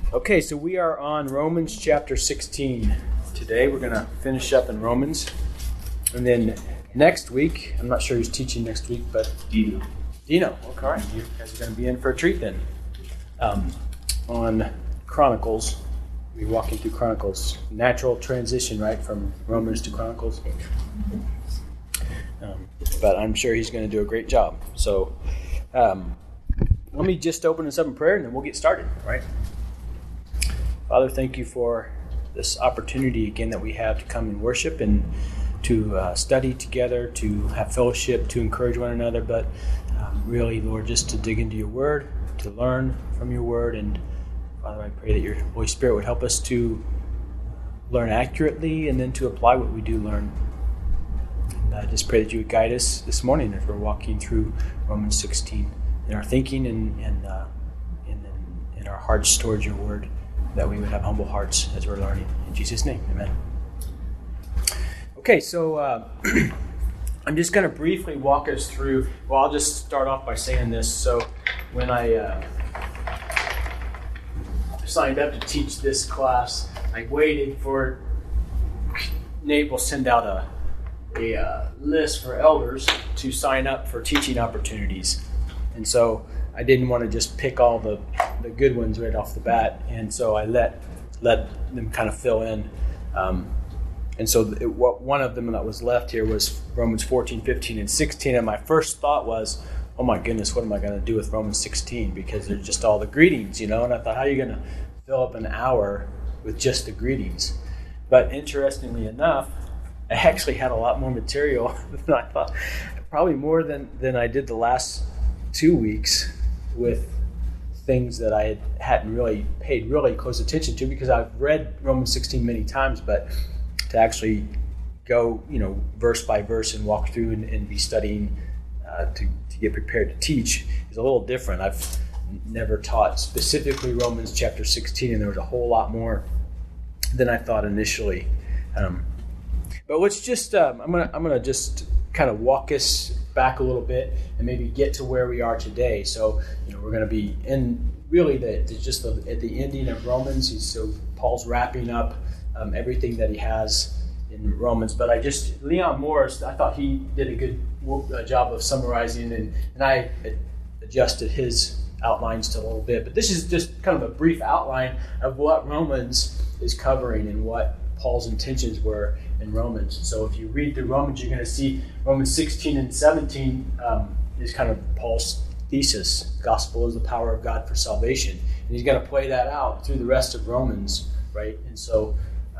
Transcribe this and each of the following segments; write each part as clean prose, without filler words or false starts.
Okay, so we are on Romans chapter 16. Today we're going to finish up in Romans. And then next week, I'm not sure who's teaching next week, but Dino. Okay, all right. You guys are going to be in for a treat then. On Chronicles, we'll be walking through Chronicles. Natural transition, right, from Romans to Chronicles. But I'm sure he's going to do a great job. So let me just open this up in prayer and then we'll get started, right? Father, thank you for this opportunity again that we have to come and worship and to study together, to have fellowship, to encourage one another, but really, Lord, just to dig into your word, to learn from your word. And Father, I pray that your Holy Spirit would help us to learn accurately and then to apply what we do learn. And I just pray that you would guide us this morning as we're walking through Romans 16 in our thinking and in our hearts towards your word, that we would have humble hearts as we're learning. In Jesus' name, amen. Okay, so I'm just going to briefly walk us through. Well, I'll just start off by saying this. So when I signed up to teach this class, I waited for Nate will send out a list for elders to sign up for teaching opportunities. And so I didn't want to just pick all the good ones right off the bat, and so I let them kind of fill in. And so one of them that was left here was Romans 14, 15, and 16. And my first thought was, oh my goodness, what am I going to do with Romans 16? Because there's just all the greetings, And I thought, how are you going to fill up an hour with just the greetings? But interestingly enough, I actually had a lot more material than I thought. Probably more than I did the last 2 weeks, with things that I hadn't really paid really close attention to, because I've read Romans 16 many times, but to actually go, verse by verse and walk through and be studying to get prepared to teach is a little different. I've never taught specifically Romans chapter 16, and there was a whole lot more than I thought initially. But let's just, I'm gonna just kind of walk us back a little bit and maybe get to where we are today. So, we're going to be in really at the ending of Romans. So Paul's wrapping up everything that he has in Romans. But Leon Morris, I thought he did a good job of summarizing, and I adjusted his outlines to a little bit. But this is just kind of a brief outline of what Romans is covering and what Paul's intentions were in Romans. So if you read through Romans, you're going to see Romans 16 and 17 is kind of Paul's thesis. Gospel is the power of God for salvation. And he's going to play that out through the rest of Romans, right? And so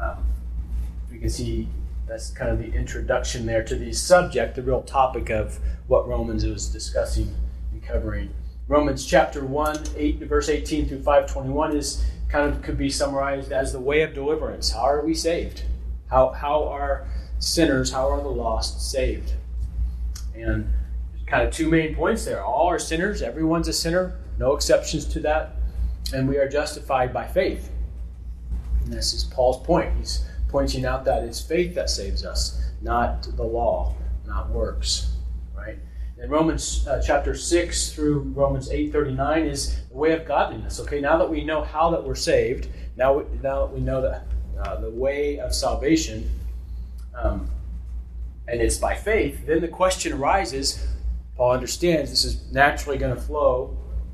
we can see that's kind of the introduction there to the subject, the real topic of what Romans was discussing and covering. Romans chapter 1, verse 18 through 5:21 is kind of could be summarized as the way of deliverance. How are we saved? How are sinners, how are the lost saved? And there's kind of two main points there. All are sinners. Everyone's a sinner. No exceptions to that. And we are justified by faith. And this is Paul's point. He's pointing out that it's faith that saves us, not the law, not works, right? And Romans chapter 6 through Romans 8:39 is the way of godliness. Okay, now that we know how that we're saved, now that we know that the way of salvation, and it's by faith, then the question arises, Paul understands this is naturally going to flow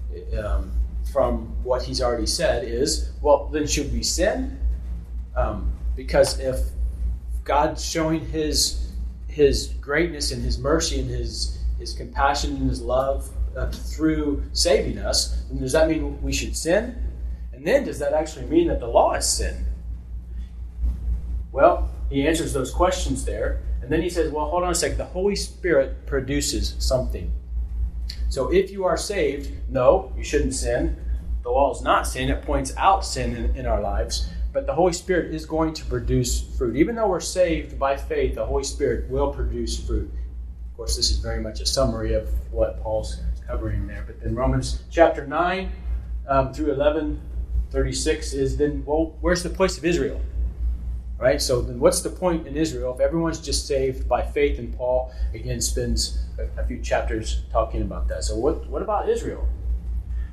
from what he's already said is, well, then should we sin? Because if God's showing his greatness and his mercy and his compassion and his love through saving us, then does that mean we should sin? And then does that actually mean that the law is sin? Well, he answers those questions there. And then he says, well, hold on a second. The Holy Spirit produces something. So if you are saved, no, you shouldn't sin. The law is not sin. It points out sin in our lives. But the Holy Spirit is going to produce fruit. Even though we're saved by faith, the Holy Spirit will produce fruit. Of course, this is very much a summary of what Paul's covering there. But then Romans chapter 9 through 11:36 is then, well, where's the place of Israel? Right? So then what's the point in Israel if everyone's just saved by faith? And Paul, again, spends a few chapters talking about that. So what about Israel?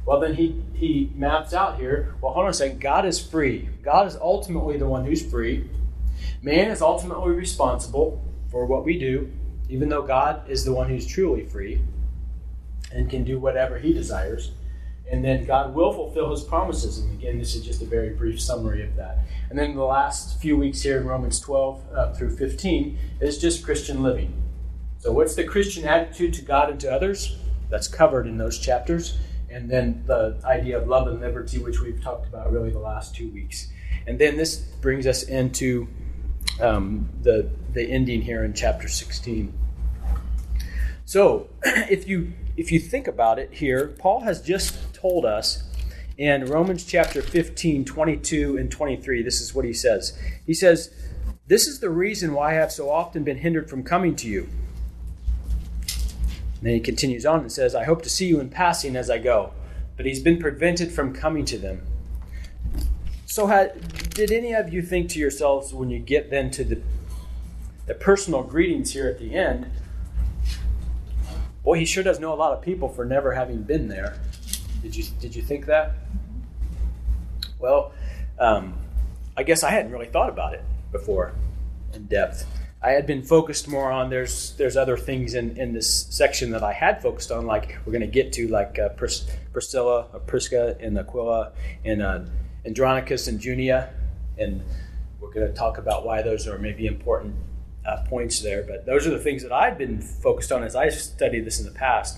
Well, then he maps out here, well, hold on a second, God is free. God is ultimately the one who's free. Man is ultimately responsible for what we do, even though God is the one who's truly free and can do whatever he desires. And then God will fulfill his promises. And again, this is just a very brief summary of that. And then the last few weeks here in Romans 12 through 15 is just Christian living. So what's the Christian attitude to God and to others? That's covered in those chapters. And then the idea of love and liberty, which we've talked about really the last 2 weeks. And then this brings us into the ending here in chapter 16. So if you think about it here, Paul has just told us in Romans chapter 15, 22 and 23, this is what he says. He says, "This is the reason why I have so often been hindered from coming to you." And then he continues on and says, "I hope to see you in passing as I go." But he's been prevented from coming to them. So did any of you think to yourselves when you get then to the personal greetings here at the end, boy, he sure does know a lot of people for never having been there. Did you think that? Well, I guess I hadn't really thought about it before in depth. I had been focused more on there's other things in this section that I had focused on, like we're going to get to, like Prisca and Aquila and Andronicus and Junia, and we're going to talk about why those are maybe important points there. But those are the things that I'd been focused on as I studied this in the past.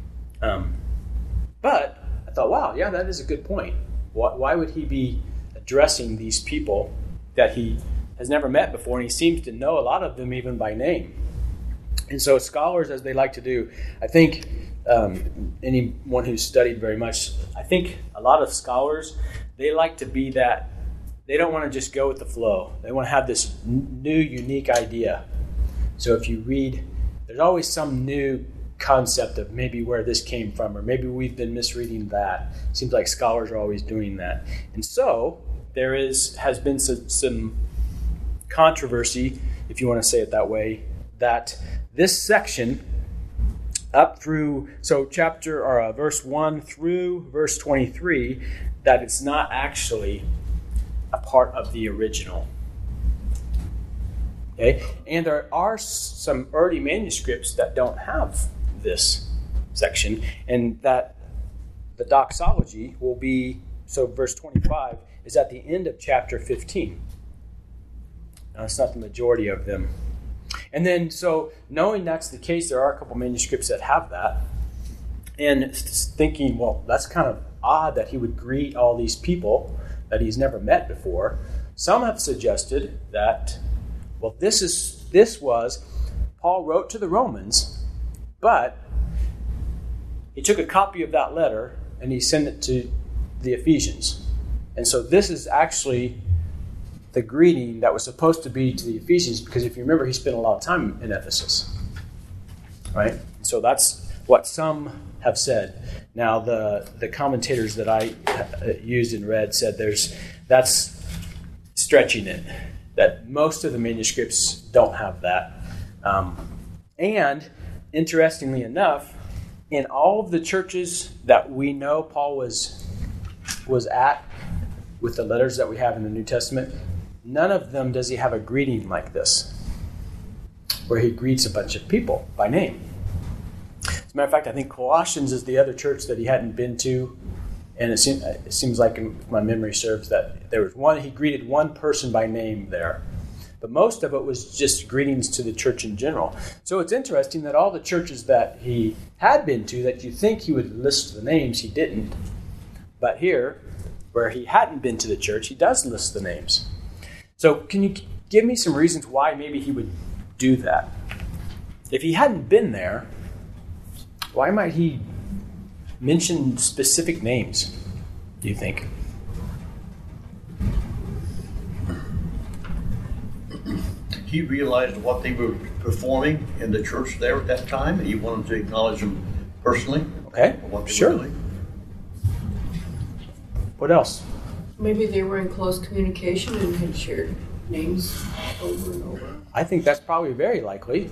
But I thought, wow, yeah, that is a good point. Why would he be addressing these people that he has never met before, and he seems to know a lot of them even by name? And so scholars, as they like to do, I think anyone who's studied very much, I think a lot of scholars, they like to be that, they don't want to just go with the flow. They want to have this new, unique idea. So if you read, there's always some new concept of maybe where this came from, or maybe we've been misreading that. Seems like scholars are always doing that. And so there has been some controversy, if you want to say it that way, that this section up through verse 1 through verse 23, that it's not actually a part of the original. Okay? And there are some early manuscripts that don't have this section, and that the doxology will be, so verse 25 is at the end of chapter 15. Now, it's not the majority of them. And then, so knowing that's the case, there are a couple manuscripts that have that. And thinking, well, that's kind of odd that he would greet all these people that he's never met before. Some have suggested that, well, this was, Paul wrote to the Romans, but he took a copy of that letter and he sent it to the Ephesians. And so this is actually the greeting that was supposed to be to the Ephesians, because if you remember, he spent a lot of time in Ephesus, right? So that's what some have said. Now, the commentators that I used and read said that's stretching it, that most of the manuscripts don't have that. And interestingly enough, in all of the churches that we know Paul was at with the letters that we have in the New Testament, none of them does he have a greeting like this, where he greets a bunch of people by name. As a matter of fact, I think Colossians is the other church that he hadn't been to, and it seems like, if my memory serves, that there was one, he greeted one person by name there. But most of it was just greetings to the church in general. So it's interesting that all the churches that he had been to, that you think he would list the names, he didn't. But here, where he hadn't been to the church, he does list the names. So can you give me some reasons why maybe he would do that? If he hadn't been there, why might he mention specific names, do you think? He realized what they were performing in the church there at that time, and he wanted to acknowledge them personally. Okay, what they sure. were doing. What else? Maybe they were in close communication and had shared names over and over. I think that's probably very likely.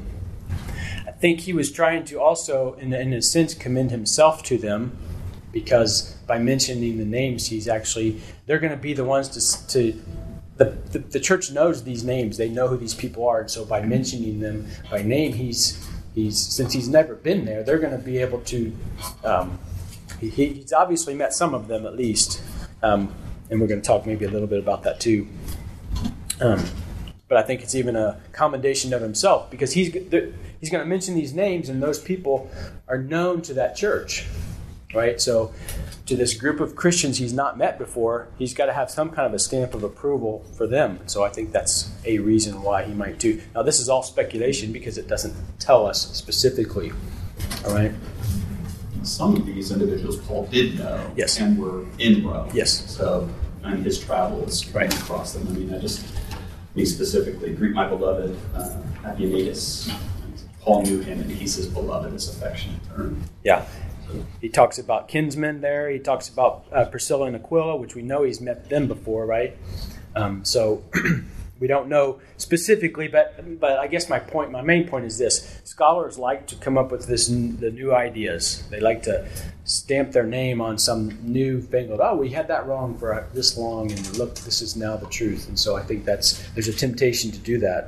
I think he was trying to also, in a sense, commend himself to them, because by mentioning the names, they're going to be the ones the church knows these names. They know who these people are. And so by mentioning them by name, since he's never been there, they're going to be able to, he's obviously met some of them at least. And we're going to talk maybe a little bit about that too. But I think it's even a commendation of himself, because he's going to mention these names, and those people are known to that church, right? So to this group of Christians he's not met before, he's got to have some kind of a stamp of approval for them. So I think that's a reason why he might do. Now, this is all speculation because it doesn't tell us specifically, all right? Some of these individuals Paul did know, yes, and were in Rome. Yes. So, and his travels right across them. I mean, me specifically, greet my beloved Epaphras. Paul knew him, and he's his beloved, his affectionate term. Yeah. He talks about kinsmen there. He talks about Priscilla and Aquila, which we know he's met them before, right? So we don't know specifically, but I guess my main point is this: scholars like to come up with the new ideas. They like to stamp their name on some new fangled. Oh, we had that wrong for this long, and look, this is now the truth. And so I think there's a temptation to do that.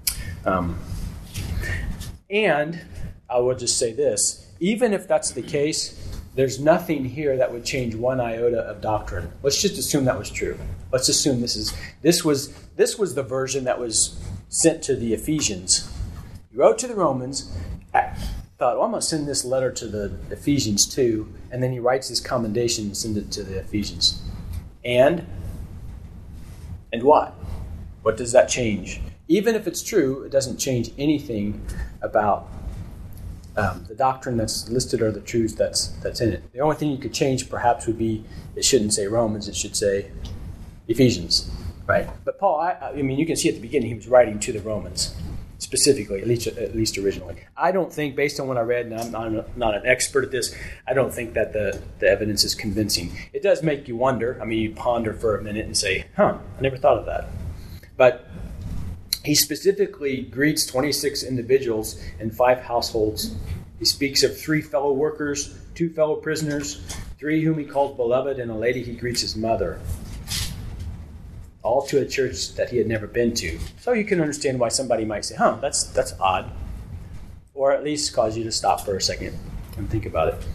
And I will just say this: even if that's the case, there's nothing here that would change one iota of doctrine. Let's just assume that was true. Let's assume this was the version that was sent to the Ephesians. He wrote to the Romans, thought, I'm going to send this letter to the Ephesians too, and then he writes his commendation and sends it to the Ephesians. And what? What does that change? Even if it's true, it doesn't change anything about the doctrine that's listed or the truth that's in it. The only thing you could change perhaps would be it shouldn't say Romans, it should say Ephesians, right? But Paul, I mean, you can see at the beginning he was writing to the Romans specifically, at least originally. I don't think, based on what I read, and I'm not an expert at this, I don't think that the evidence is convincing. It does make you wonder. I mean, you ponder for a minute and say, I never thought of that. But he specifically greets 26 individuals and 5 households. He speaks of 3 fellow workers, 2 fellow prisoners, 3 whom he calls beloved, and a lady he greets as mother. All to a church that he had never been to. So you can understand why somebody might say, that's odd. Or at least cause you to stop for a second and think about it.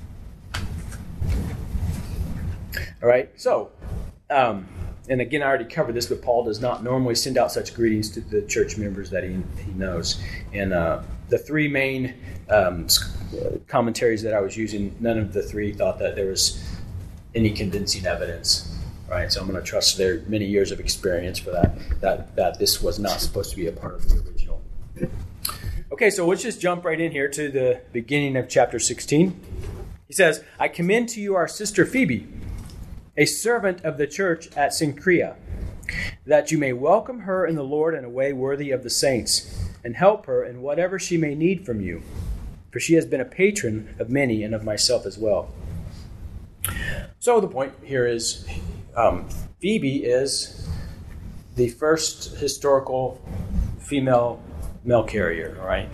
All right, so... and again, I already covered this, but Paul does not normally send out such greetings to the church members that he knows. And the 3 main commentaries that I was using, none of the 3 thought that there was any convincing evidence. Right? So I'm going to trust their many years of experience for that this was not supposed to be a part of the original. Okay, so let's just jump right in here to the beginning of chapter 16. He says, I commend to you our sister Phoebe, a servant of the church at Cenchrea, that you may welcome her in the Lord in a way worthy of the saints, and help her in whatever she may need from you, for she has been a patron of many and of myself as well. So the point here is Phoebe is the first historical female mail carrier, all right?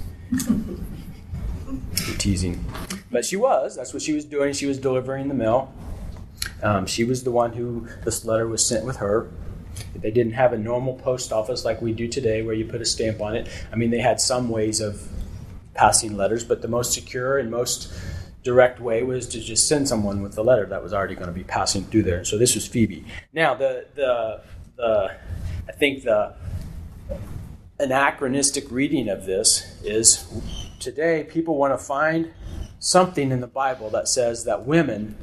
I'm teasing. But that's what she was doing. She was delivering the mail. She was the one who this letter was sent with her. They didn't have a normal post office like we do today where you put a stamp on it. I mean, they had some ways of passing letters, but the most secure and most direct way was to just send someone with the letter that was already going to be passing through there. So this was Phoebe. Now, I think the anachronistic reading of this is today people want to find something in the Bible that says that women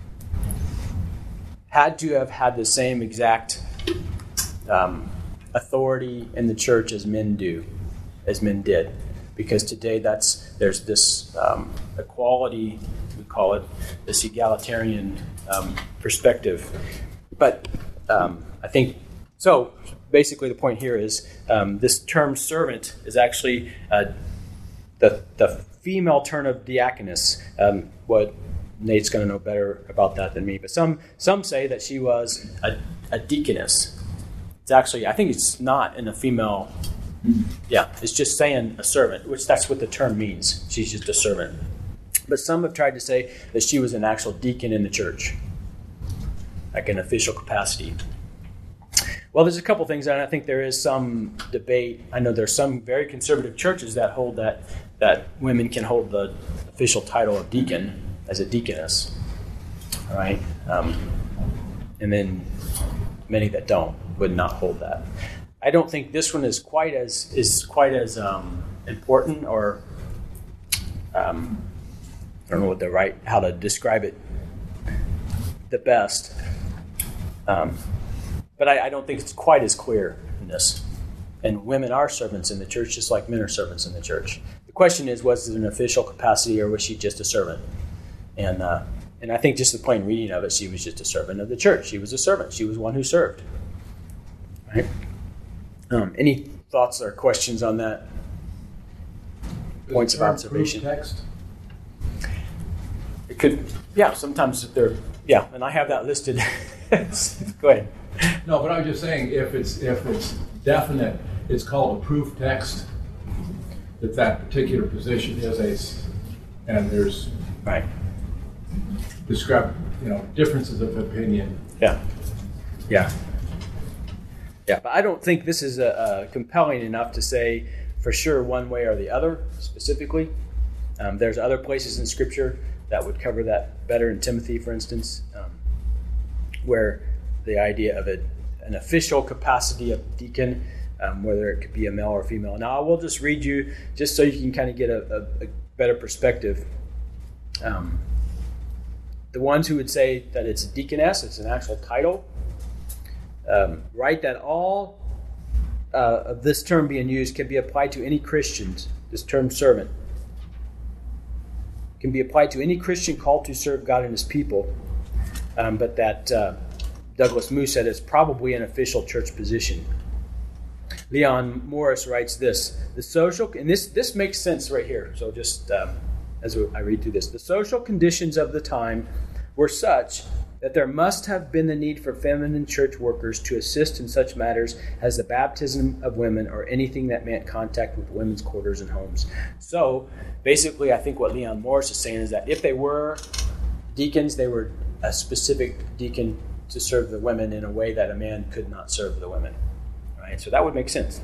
had to have had the same exact authority in the church as men did. Because today there's this equality, we call it, this egalitarian perspective. But I think, so basically the point here is this term servant is actually the female term of diaconus. What Nate's going to know better about that than me. But some say that she was a deaconess. It's actually, I think it's not in a female... Yeah, it's just saying a servant, which that's what the term means. She's just a servant. But some have tried to say that she was an actual deacon in the church, like an official capacity. Well, there's a couple things, and I think there is some debate. I know there's some very conservative churches that hold that women can hold the official title of deacon as a deaconess. All right, and then many that don't would not hold that. I don't think this one is quite as important, or I don't know how to describe it the best. But I don't think it's quite as clear in this. And women are servants in the church, just like men are servants in the church. The question is, was it an official capacity, or was she just a servant? And I think just the plain reading of it, she was just a servant of the church. She was a servant. She was one who served. Right? Any thoughts or questions on that? Points of observation. Text? It could, yeah. Sometimes they're, yeah. And I have that listed. Go ahead. No, but I was just saying, if it's definite, it's called a proof text. That particular position is and there's Right. differences of opinion. Yeah. But I don't think this is compelling enough to say for sure one way or the other specifically. There's other places in Scripture that would cover that better. In Timothy, for instance, where the idea of an official capacity of deacon, whether it could be a male or female. Now, I will just read you, just so you can kind of get a better perspective. The ones who would say that it's a deaconess, it's an actual title, write that all of this term being used can be applied to any Christians. This term servant can be applied to any Christian called to serve God and his people, but that Douglas Moo said it's probably an official church position. Leon Morris writes this: the social, and this makes sense right here. So just as I read through this, the social conditions of the time were such that there must have been the need for feminine church workers to assist in such matters as the baptism of women or anything that meant contact with women's quarters and homes. So basically, I think what Leon Morris is saying is that if they were deacons, they were a specific deacon to serve the women in a way that a man could not serve the women. Right? So that would make sense.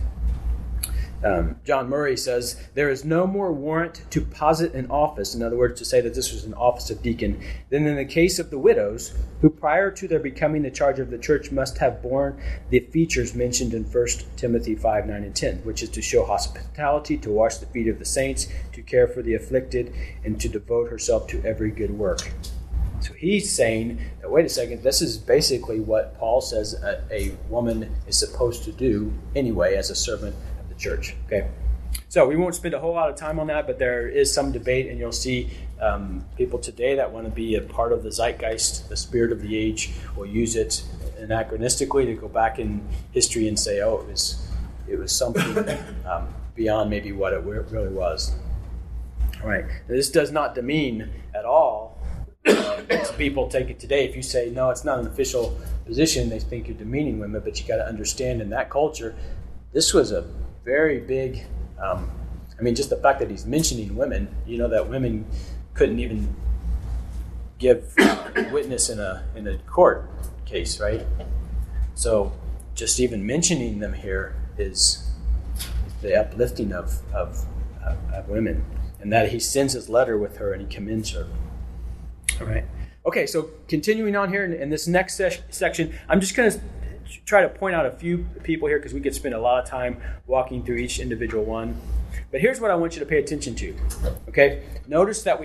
John Murray says, there is no more warrant to posit an office, in other words, to say that this was an office of deacon, than in the case of the widows, who prior to their becoming the charge of the church must have borne the features mentioned in 1 Timothy 5, 9, and 10, which is to show hospitality, to wash the feet of the saints, to care for the afflicted, and to devote herself to every good work. So he's saying that, wait a second, this is basically what Paul says a woman is supposed to do anyway as a servant of the church. Okay, so we won't spend a whole lot of time on that, but there is some debate, and you'll see people today that want to be a part of the zeitgeist, the spirit of the age, will use it anachronistically to go back in history and say, oh, it was something beyond maybe what it really was. All right, now, this does not demean at all. People take it today. If you say, no, it's not an official position, they think you're demeaning women, but you got to understand in that culture, this was a very big, just the fact that he's mentioning women, that women couldn't even give witness in a court case, right? So just even mentioning them here is the uplifting of women, and that he sends his letter with her and he commends her. All right. Okay, so continuing on here in this next section, I'm just going to try to point out a few people here because we could spend a lot of time walking through each individual one. But here's what I want you to pay attention to. Okay? Notice that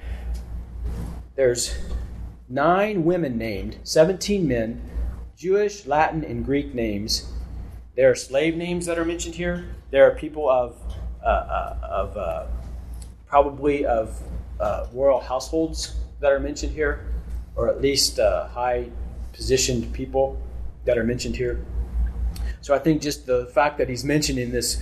there's 9 women named, 17 men, Jewish, Latin, and Greek names. There are slave names that are mentioned here. There are people of royal households that are mentioned here, or at least high-positioned people that are mentioned here. So I think just the fact that he's mentioning this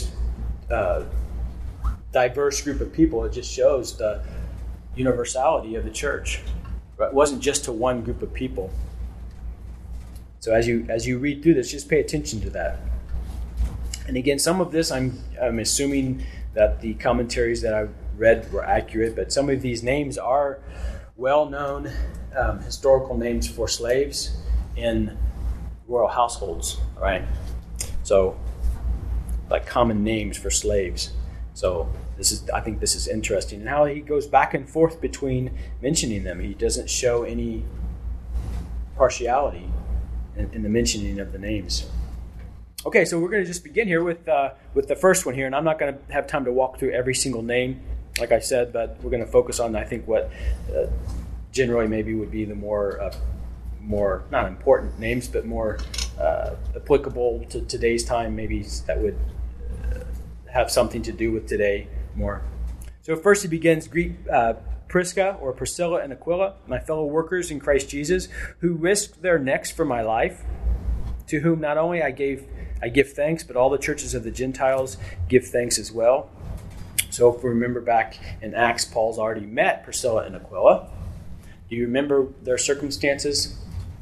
diverse group of people, it just shows the universality of the church. It wasn't just to one group of people. So as you read through this, just pay attention to that. And again, some of this I'm assuming that the commentaries that I read were accurate, but some of these names are well-known historical names for slaves in royal households, right? So, like common names for slaves. So I think this is interesting, and how he goes back and forth between mentioning them. He doesn't show any partiality in the mentioning of the names. Okay, so we're going to just begin here with the first one here, and I'm not going to have time to walk through every single name, like I said, but we're going to focus on, I think, what generally maybe would be the more not important names, but more applicable to today's time, maybe that would have something to do with today more. So first he begins, greet Prisca or Priscilla and Aquila, my fellow workers in Christ Jesus, who risked their necks for my life, to whom not only I give thanks, but all the churches of the Gentiles give thanks as well. So if we remember back in Acts, Paul's already met Priscilla and Aquila. Do you remember their circumstances?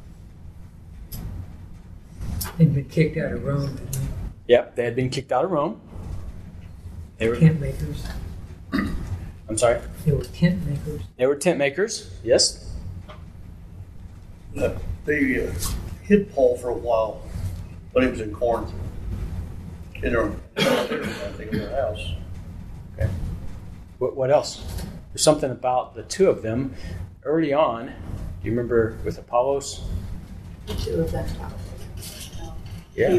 They'd been kicked out of Rome. Yep, they had been kicked out of Rome. They were tent makers. I'm sorry? They were tent makers. They were tent makers, yes. They hid Paul for a while when he was in Corinth. In their, I think, in their house. Okay. What else? There's something about the two of them early on. Do you remember with Apollos? The two of them. Yeah.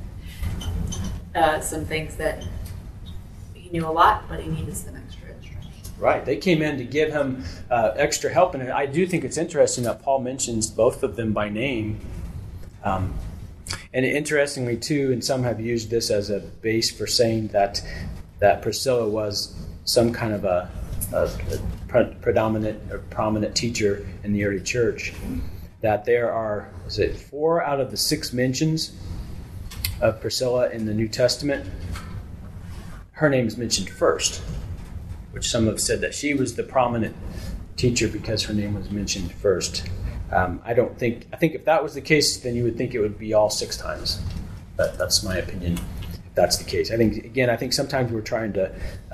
Some things that he knew a lot, but he needed some extra instruction. Right. They came in to give him extra help. And I do think it's interesting that Paul mentions both of them by name. And interestingly, too, and some have used this as a base for saying that Priscilla was some kind of a predominant or prominent teacher in the early church. That there are, 4 out of the 6 mentions of Priscilla in the New Testament, her name is mentioned first, which some have said that she was the prominent teacher because her name was mentioned first. I think if that was the case, then you would think it would be all 6 times. But that's my opinion, if that's the case. I think sometimes we're trying to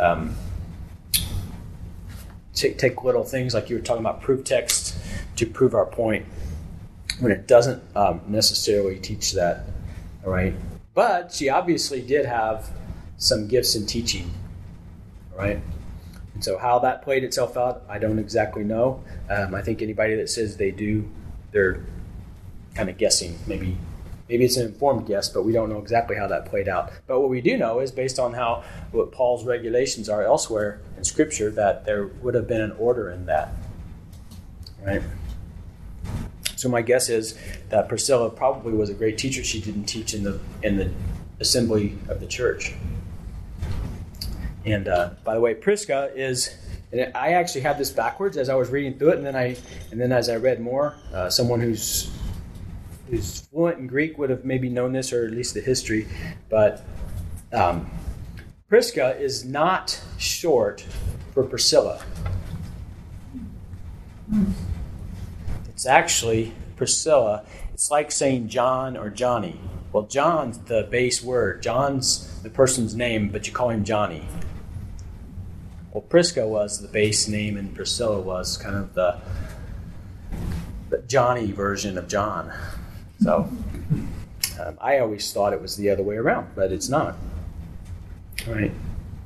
take little things, like you were talking about proof texts, to prove our point, when it doesn't necessarily teach that, all right? But she obviously did have some gifts in teaching, all right? And so how that played itself out, I don't exactly know. I think anybody that says they do, they're kind of guessing. Maybe it's an informed guess, but we don't know exactly how that played out. But what we do know is, based on what Paul's regulations are elsewhere in Scripture, that there would have been an order in that, right? So my guess is that Priscilla probably was a great teacher. She didn't teach in the assembly of the church. And by the way, Prisca is, and I actually had this backwards as I was reading through it, and then as I read more, someone who's fluent in Greek would have maybe known this, or at least the history. But Prisca is not short for Priscilla. It's actually Priscilla. It's like saying John or Johnny. Well, John's the base word. John's the person's name, but you call him Johnny. Well, Prisca was the base name, and Priscilla was kind of the Johnny version of John. So I always thought it was the other way around, but it's not. All right.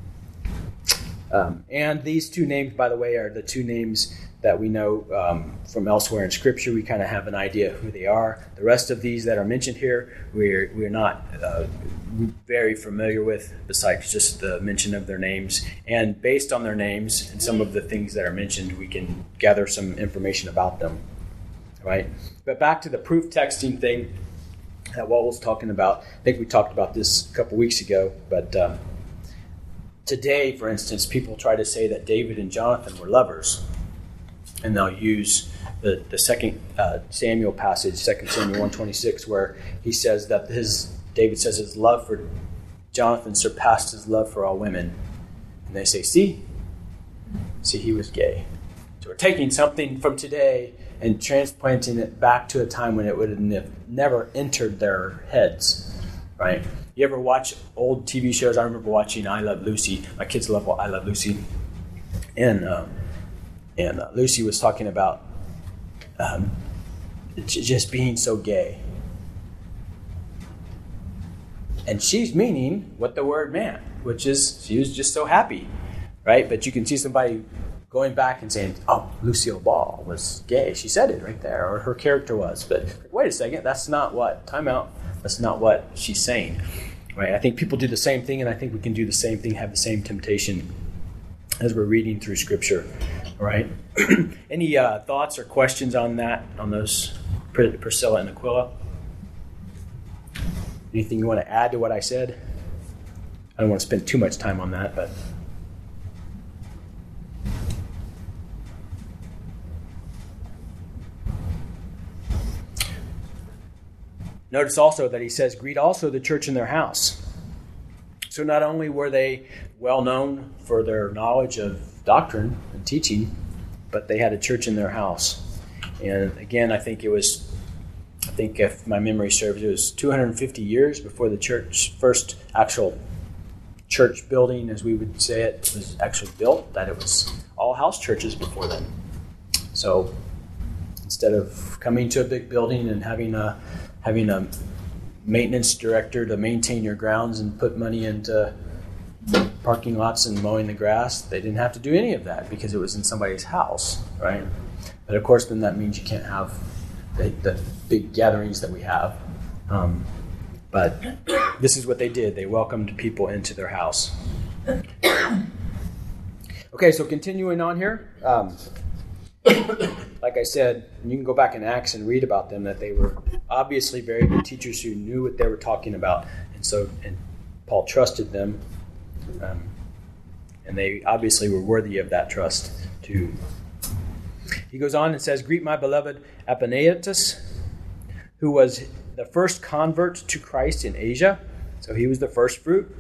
And these 2 names, by the way, are the 2 names that we know from elsewhere in Scripture. We kind of have an idea of who they are. The rest of these that are mentioned here, we're not very familiar with, besides just the mention of their names. And based on their names and some of the things that are mentioned, we can gather some information about them. Right? But back to the proof texting thing that Walt was talking about. I think we talked about this a couple weeks ago, but today, for instance, people try to say that David and Jonathan were lovers. And they'll use the 2 Samuel passage, 2 Samuel 1:26, where he says that David says his love for Jonathan surpassed his love for all women. And they say, see, he was gay. So we're taking something from today and transplanting it back to a time when it would have never entered their heads, right? You ever watch old TV shows? I remember watching I Love Lucy. My kids love I Love Lucy. And Lucy was talking about just being so gay. And she's meaning what the word meant, which is she was just so happy, right? But you can see somebody going back and saying, oh, Lucille Ball was gay. She said it right there, or her character was. But wait a second, that's not what, time out, that's not what she's saying, right? I think people do the same thing, and I think we can do the same thing, have the same temptation as we're reading through Scripture, right? Any thoughts or questions on that, on those, Priscilla and Aquila? Anything you want to add to what I said? I don't want to spend too much time on that, but... Notice also that he says, greet also the church in their house. So not only were they well known for their knowledge of doctrine and teaching, but they had a church in their house. And again, I think if my memory serves, it was 250 years before the church, first actual church building, as we would say it, was actually built, that it was all house churches before then. So instead of coming to a big building and having a maintenance director to maintain your grounds and put money into parking lots and mowing the grass, they didn't have to do any of that because it was in somebody's house, right? But of course, then that means you can't have the big gatherings that we have. But this is what they did. They welcomed people into their house. Okay, so continuing on here. Like I said, you can go back in Acts and read about them, that they were obviously very good teachers who knew what they were talking about. And Paul trusted them. And they obviously were worthy of that trust too. He goes on and says, greet my beloved Epaenetus, who was the first convert to Christ in Asia. So he was the first fruit.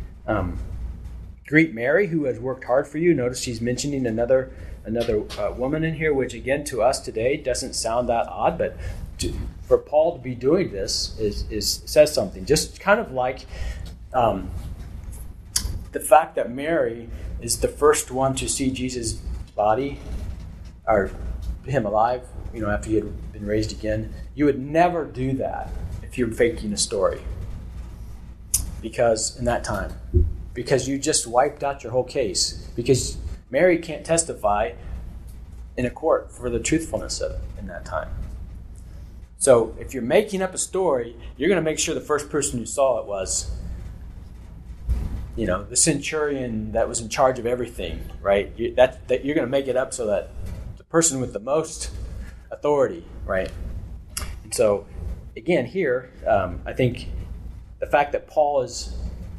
Greet Mary, who has worked hard for you. Notice he's mentioning another woman in here, which again to us today doesn't sound that odd, but for Paul to be doing this says something. Just kind of like the fact that Mary is the first one to see Jesus' body, or him alive, after he had been raised again. You would never do that if you're faking a story. Because in that time, because you just wiped out your whole case. Because Mary can't testify in a court for the truthfulness of it in that time. So if you're making up a story, you're going to make sure the first person who saw it was, the centurion that was in charge of everything, right? That you're going to make it up so that the person with the most authority, right? And so, again, here, I think the fact that Paul is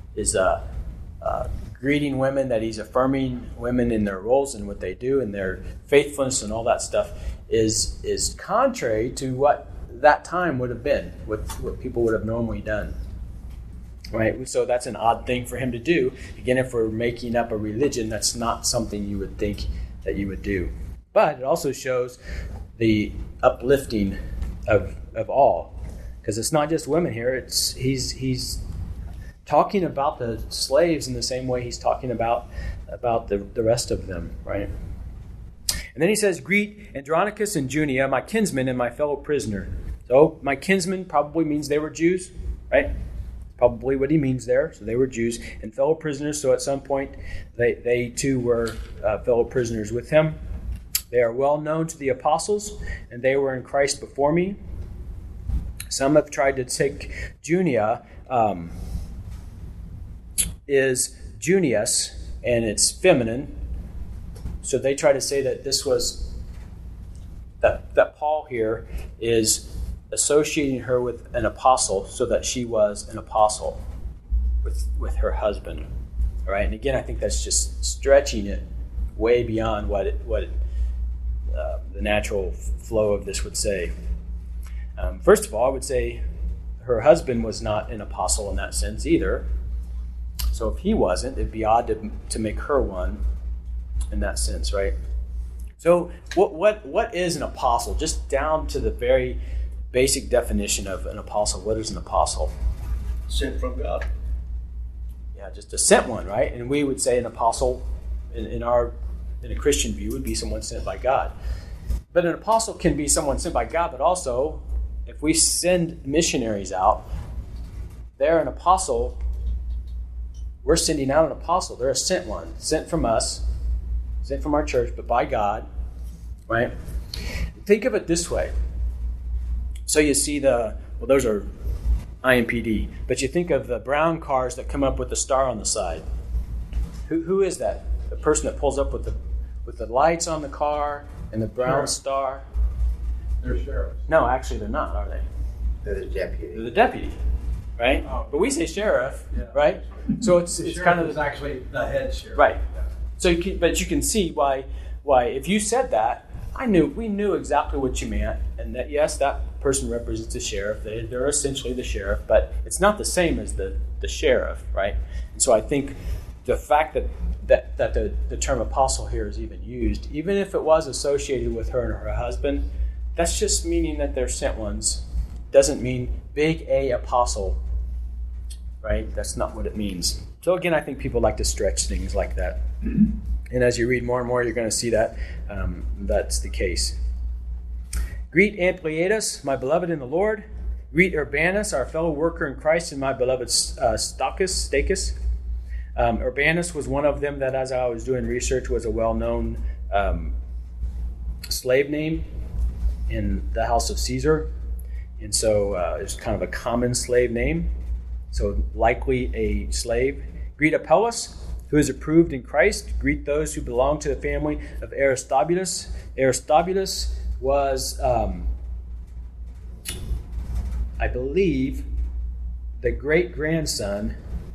greeting women, that he's affirming women in their roles and what they do and their faithfulness and all that stuff is contrary to what that time would have been, what people would have normally done. Right? So that's an odd thing for him to do. Again, if we're making up a religion, that's not something you would think that you would do. But it also shows the uplifting of all. Because it's not just women here. He's talking about the slaves in the same way he's talking about the rest of them, right? And then he says, greet Andronicus and Junia, my kinsman and my fellow prisoner. So my kinsman probably means they were Jews, right? Probably what he means there. So they were Jews and fellow prisoners. So at some point, they too were fellow prisoners with him. They are well known to the apostles, and they were in Christ before me. Some have tried to take Junia, is Junius, and it's feminine. So they try to say that this was, that Paul here is associating her with an apostle so that she was an apostle with her husband. All right, and again, I think that's just stretching it way beyond what the natural flow of this would say. First of all, I would say her husband was not an apostle in that sense either. So if he wasn't, it'd be odd to make her one in that sense, right? So what is an apostle? Just down to the very basic definition of an apostle. What is an apostle? Sent from God. Yeah, just a sent one, right? And we would say an apostle in our in a Christian view, would be someone sent by God. But an apostle can be someone sent by God, but also, if we send missionaries out, they're an apostle. We're sending out an apostle. They're a sent one, sent from us, sent from our church, but by God, right? Think of it this way. So you see those are IMPD, but you think of the brown cars that come up with the star on the side. Who is that? The person that pulls up with the lights on the car and the brown star? They're sheriffs. No, actually they're not, are they? They're the deputy. They're the deputy, right? Oh. But we say sheriff, Yeah. right? So it's The kind of is actually the head sheriff. right. So but you can see why if you said that, we knew exactly what you meant, and that yes, that person represents the sheriff. They're essentially the sheriff, but it's not the same as the sheriff, right? And so I think the fact that the term apostle here is even used, even if it was associated with her and her husband, that's just meaning that they're sent ones. Doesn't mean big A apostle, right? That's not what it means. So again, I think people like to stretch things like that. And as you read more and more, you're going to see that that's the case. Greet Ampliatus, my beloved in the Lord. Greet Urbanus, our fellow worker in Christ, and my beloved Stachys. Urbanus was one of them that, as I was doing research, was a well-known slave name in the house of Caesar. And so it's kind of a common slave name. So likely a slave. Greet Apelles, who is approved in Christ. Greet those who belong to the family of Aristobulus. Aristobulus was, I believe, the great-grandson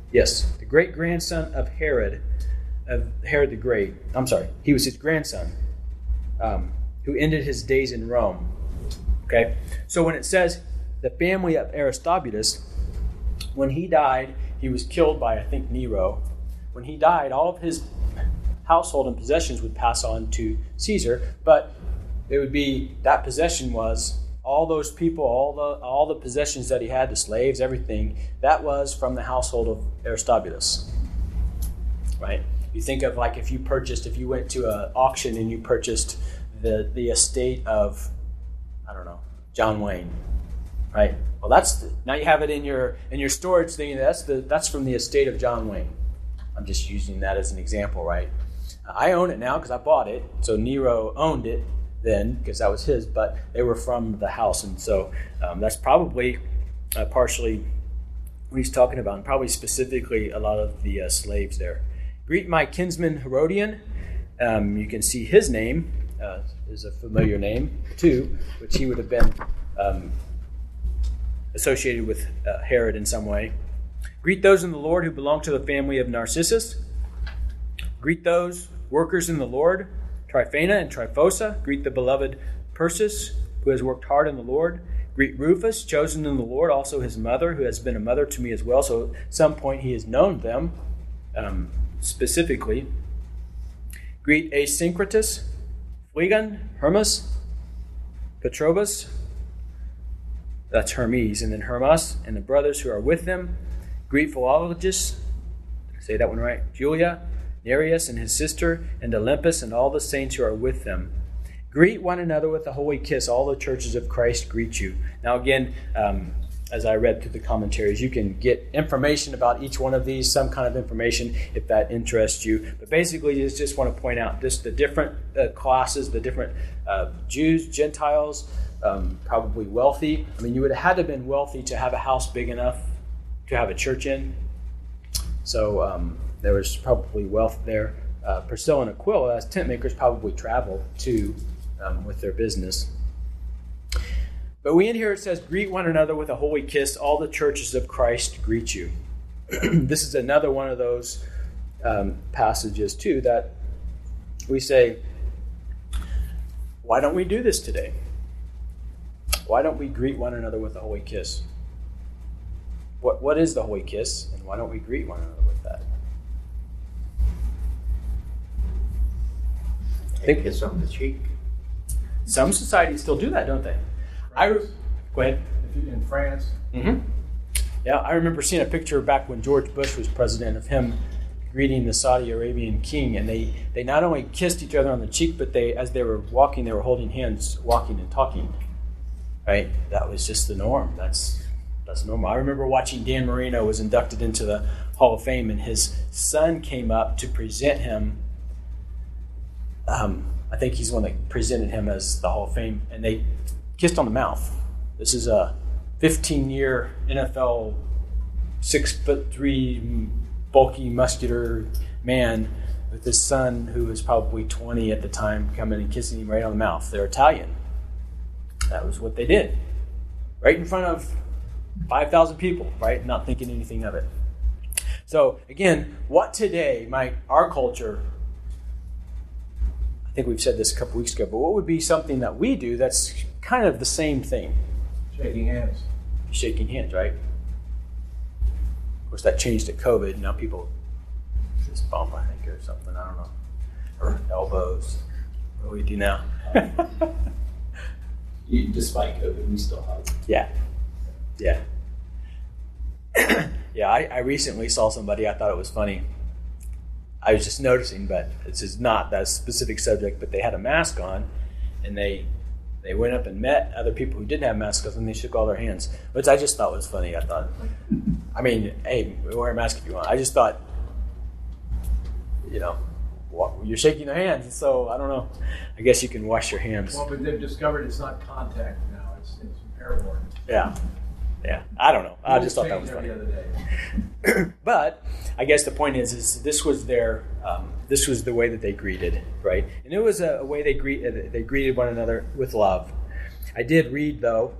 of Herod the Great. I'm sorry, he was his grandson, who ended his days in Rome. Okay, so when it says the family of Aristobulus, when he died, he was killed by, I think, Nero. When he died, all of his household and possessions would pass on to Caesar, but it would be that possession was all those people, all the possessions that he had, the slaves, everything, that was from the household of Aristobulus. Right? You think of like if you went to an auction and you purchased the estate of, I don't know, John Wayne, right? Well, now you have it in your storage thing. That's from the estate of John Wayne. I'm just using that as an example, right? I own it now because I bought it. So Nero owned it then because that was his, but they were from the house, and so that's probably partially what he's talking about, and probably specifically a lot of the slaves there. Greet my kinsman Herodian. You can see his name is a familiar name too, which he would have been associated with Herod in some way. Greet those in the Lord who belong to the family of Narcissus. Greet those workers in the Lord, Tryphena and Tryphosa. Greet the beloved Persis, who has worked hard in the Lord. Greet Rufus, chosen in the Lord, also his mother, who has been a mother to me as well. So at some point he has known them specifically. Greet Asyncritus, Phlegon, Hermas, Petrobus, that's Hermes, and then Hermas, and the brothers who are with them. Greet Philologus, say that one right, Julia, Nereus and his sister, and Olympus, and all the saints who are with them. Greet one another with a holy kiss. All the churches of Christ greet you. Now again, as I read through the commentaries, you can get information about each one of these, some kind of information if that interests you. But basically, you just want to point out just the different classes, the different Jews, Gentiles, probably wealthy. I mean, you would have had to have been wealthy to have a house big enough to have a church in. So there was probably wealth there. Priscilla and Aquila, as tent makers, probably traveled too with their business. But we end here, it says, greet one another with a holy kiss. All the churches of Christ greet you. This is another one of those passages too that we say, why don't we do this today? Why don't we greet one another with a holy kiss? What is the holy kiss, and why don't we greet one another with that? Take a kiss on the cheek. Some societies still do that, don't they? Go ahead. In France. Mm-hmm. Yeah, I remember seeing a picture back when George Bush was president of him greeting the Saudi Arabian king, and they not only kissed each other on the cheek, but as they were walking, they were holding hands, walking and talking. Right? That was just the norm. That's normal. I remember watching Dan Marino was inducted into the Hall of Fame, and his son came up to present him. I think he's the one that presented him as the Hall of Fame, and they kissed on the mouth. This is a 15-year NFL 6'3", bulky, muscular man with his son, who was probably 20 at the time, coming and kissing him right on the mouth. They're Italian. That was what they did. Right in front of 5,000 people, right? Not thinking anything of it. So, again, what today might our culture, I think we've said this a couple weeks ago, but what would be something that we do that's kind of the same thing? Shaking hands. Shaking hands, right? Of course, that changed at COVID. Now people just bump, I think, or something. I don't know. Or elbows. What do we do now? Despite COVID, we still hug. Yeah. Yeah. Yeah, I recently saw somebody, I thought it was funny. I was just noticing, but this is not that specific subject, but they had a mask on, and they went up and met other people who didn't have masks on, and they shook all their hands, which I just thought was funny. I thought, I mean, hey, wear a mask if you want. I just thought, you're shaking their hands, so I don't know. I guess you can wash your hands. Well, but they've discovered it's not contact now; it's airborne. Yeah. I don't know. I just thought that was funny. The other day. But I guess the point is this was their this was the way that they greeted, right? And it was a way they greeted one another with love. I did read though.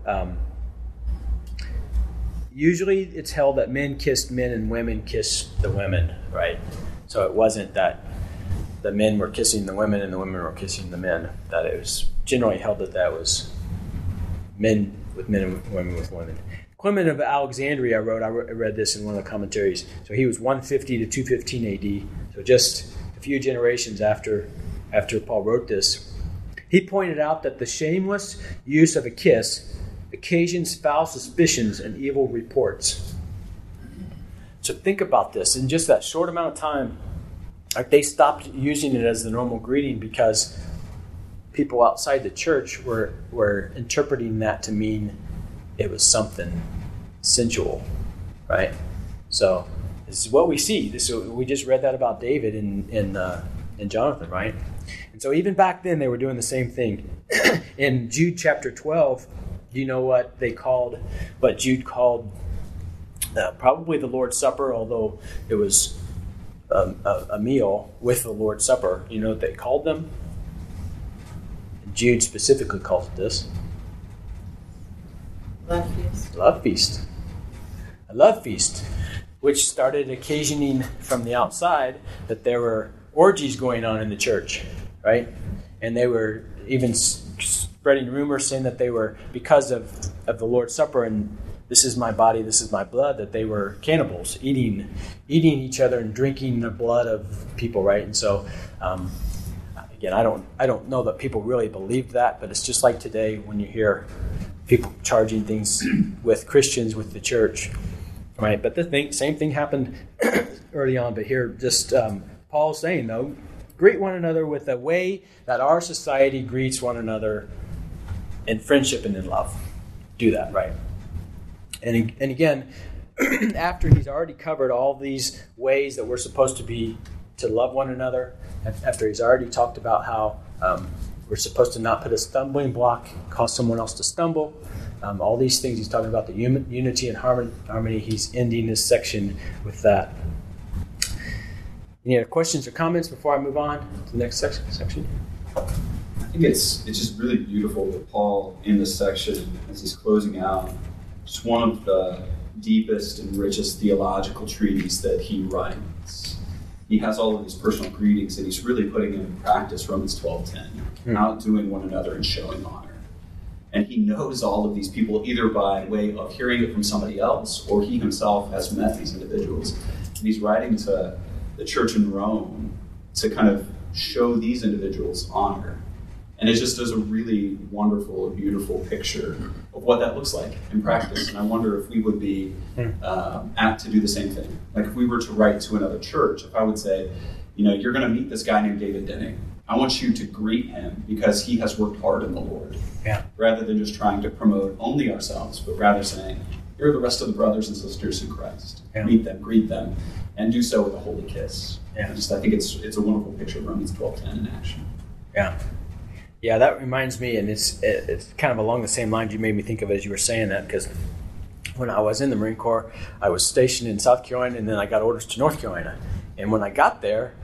Usually, it's held that men kissed men and women kissed the women, right? So it wasn't that the men were kissing the women and the women were kissing the men. That it was generally held that was men with men and women with women. Clement of Alexandria I read this in one of the commentaries. So he was 150 to 215 AD. So just a few generations after Paul wrote this. He pointed out that the shameless use of a kiss occasions foul suspicions and evil reports. So think about this. In just that short amount of time, they stopped using it as the normal greeting because people outside the church were interpreting that to mean it was something sensual, right? So this is what we see. We just read that about David and Jonathan, right? And so even back then they were doing the same thing. In Jude chapter 12, do you know what Jude called probably the Lord's Supper, although it was a meal with the Lord's Supper. You know what they called them? Jude specifically calls it this. Love feast. Love feast. A love feast, which started occasioning from the outside that there were orgies going on in the church, right? And they were even spreading rumors saying that they were, because of the Lord's Supper and this is my body, this is my blood, that they were cannibals, eating each other and drinking the blood of people, right? And so, again, I don't know that people really believed that, but it's just like today when you hear people charging things with Christians, with the church, right? But the same thing happened early on. But here, just Paul's saying, though, greet one another with a way that our society greets one another in friendship and in love. Do that, right? And again, after he's already covered all these ways that we're supposed to love one another, after he's already talked about how we're supposed to not put a stumbling block, cause someone else to stumble. All these things he's talking about, the unity and harmony. He's ending this section with that. Any other questions or comments before I move on to the next section? I think it's just really beautiful that Paul, in this section, as he's closing out, just one of the deepest and richest theological treatises that he writes. He has all of these personal greetings, and he's really putting into practice Romans 12:10, outdoing one another and showing honor. And he knows all of these people either by way of hearing it from somebody else, or he himself has met these individuals. And he's writing to the church in Rome to kind of show these individuals honor. And it just does a really wonderful, beautiful picture of what that looks like in practice. And I wonder if we would be apt to do the same thing. Like if we were to write to another church, if I would say, you're going to meet this guy named David Denning. I want you to greet him because he has worked hard in the Lord. Yeah. Rather than just trying to promote only ourselves, but rather saying, here are the rest of the brothers and sisters in Christ. Yeah. Meet them, greet them, and do so with a holy kiss. Yeah. I think it's a wonderful picture of Romans 12:10 in action. Yeah. Yeah, that reminds me, and it's kind of along the same lines you made me think of as you were saying that, because when I was in the Marine Corps, I was stationed in South Carolina, and then I got orders to North Carolina. And when I got there,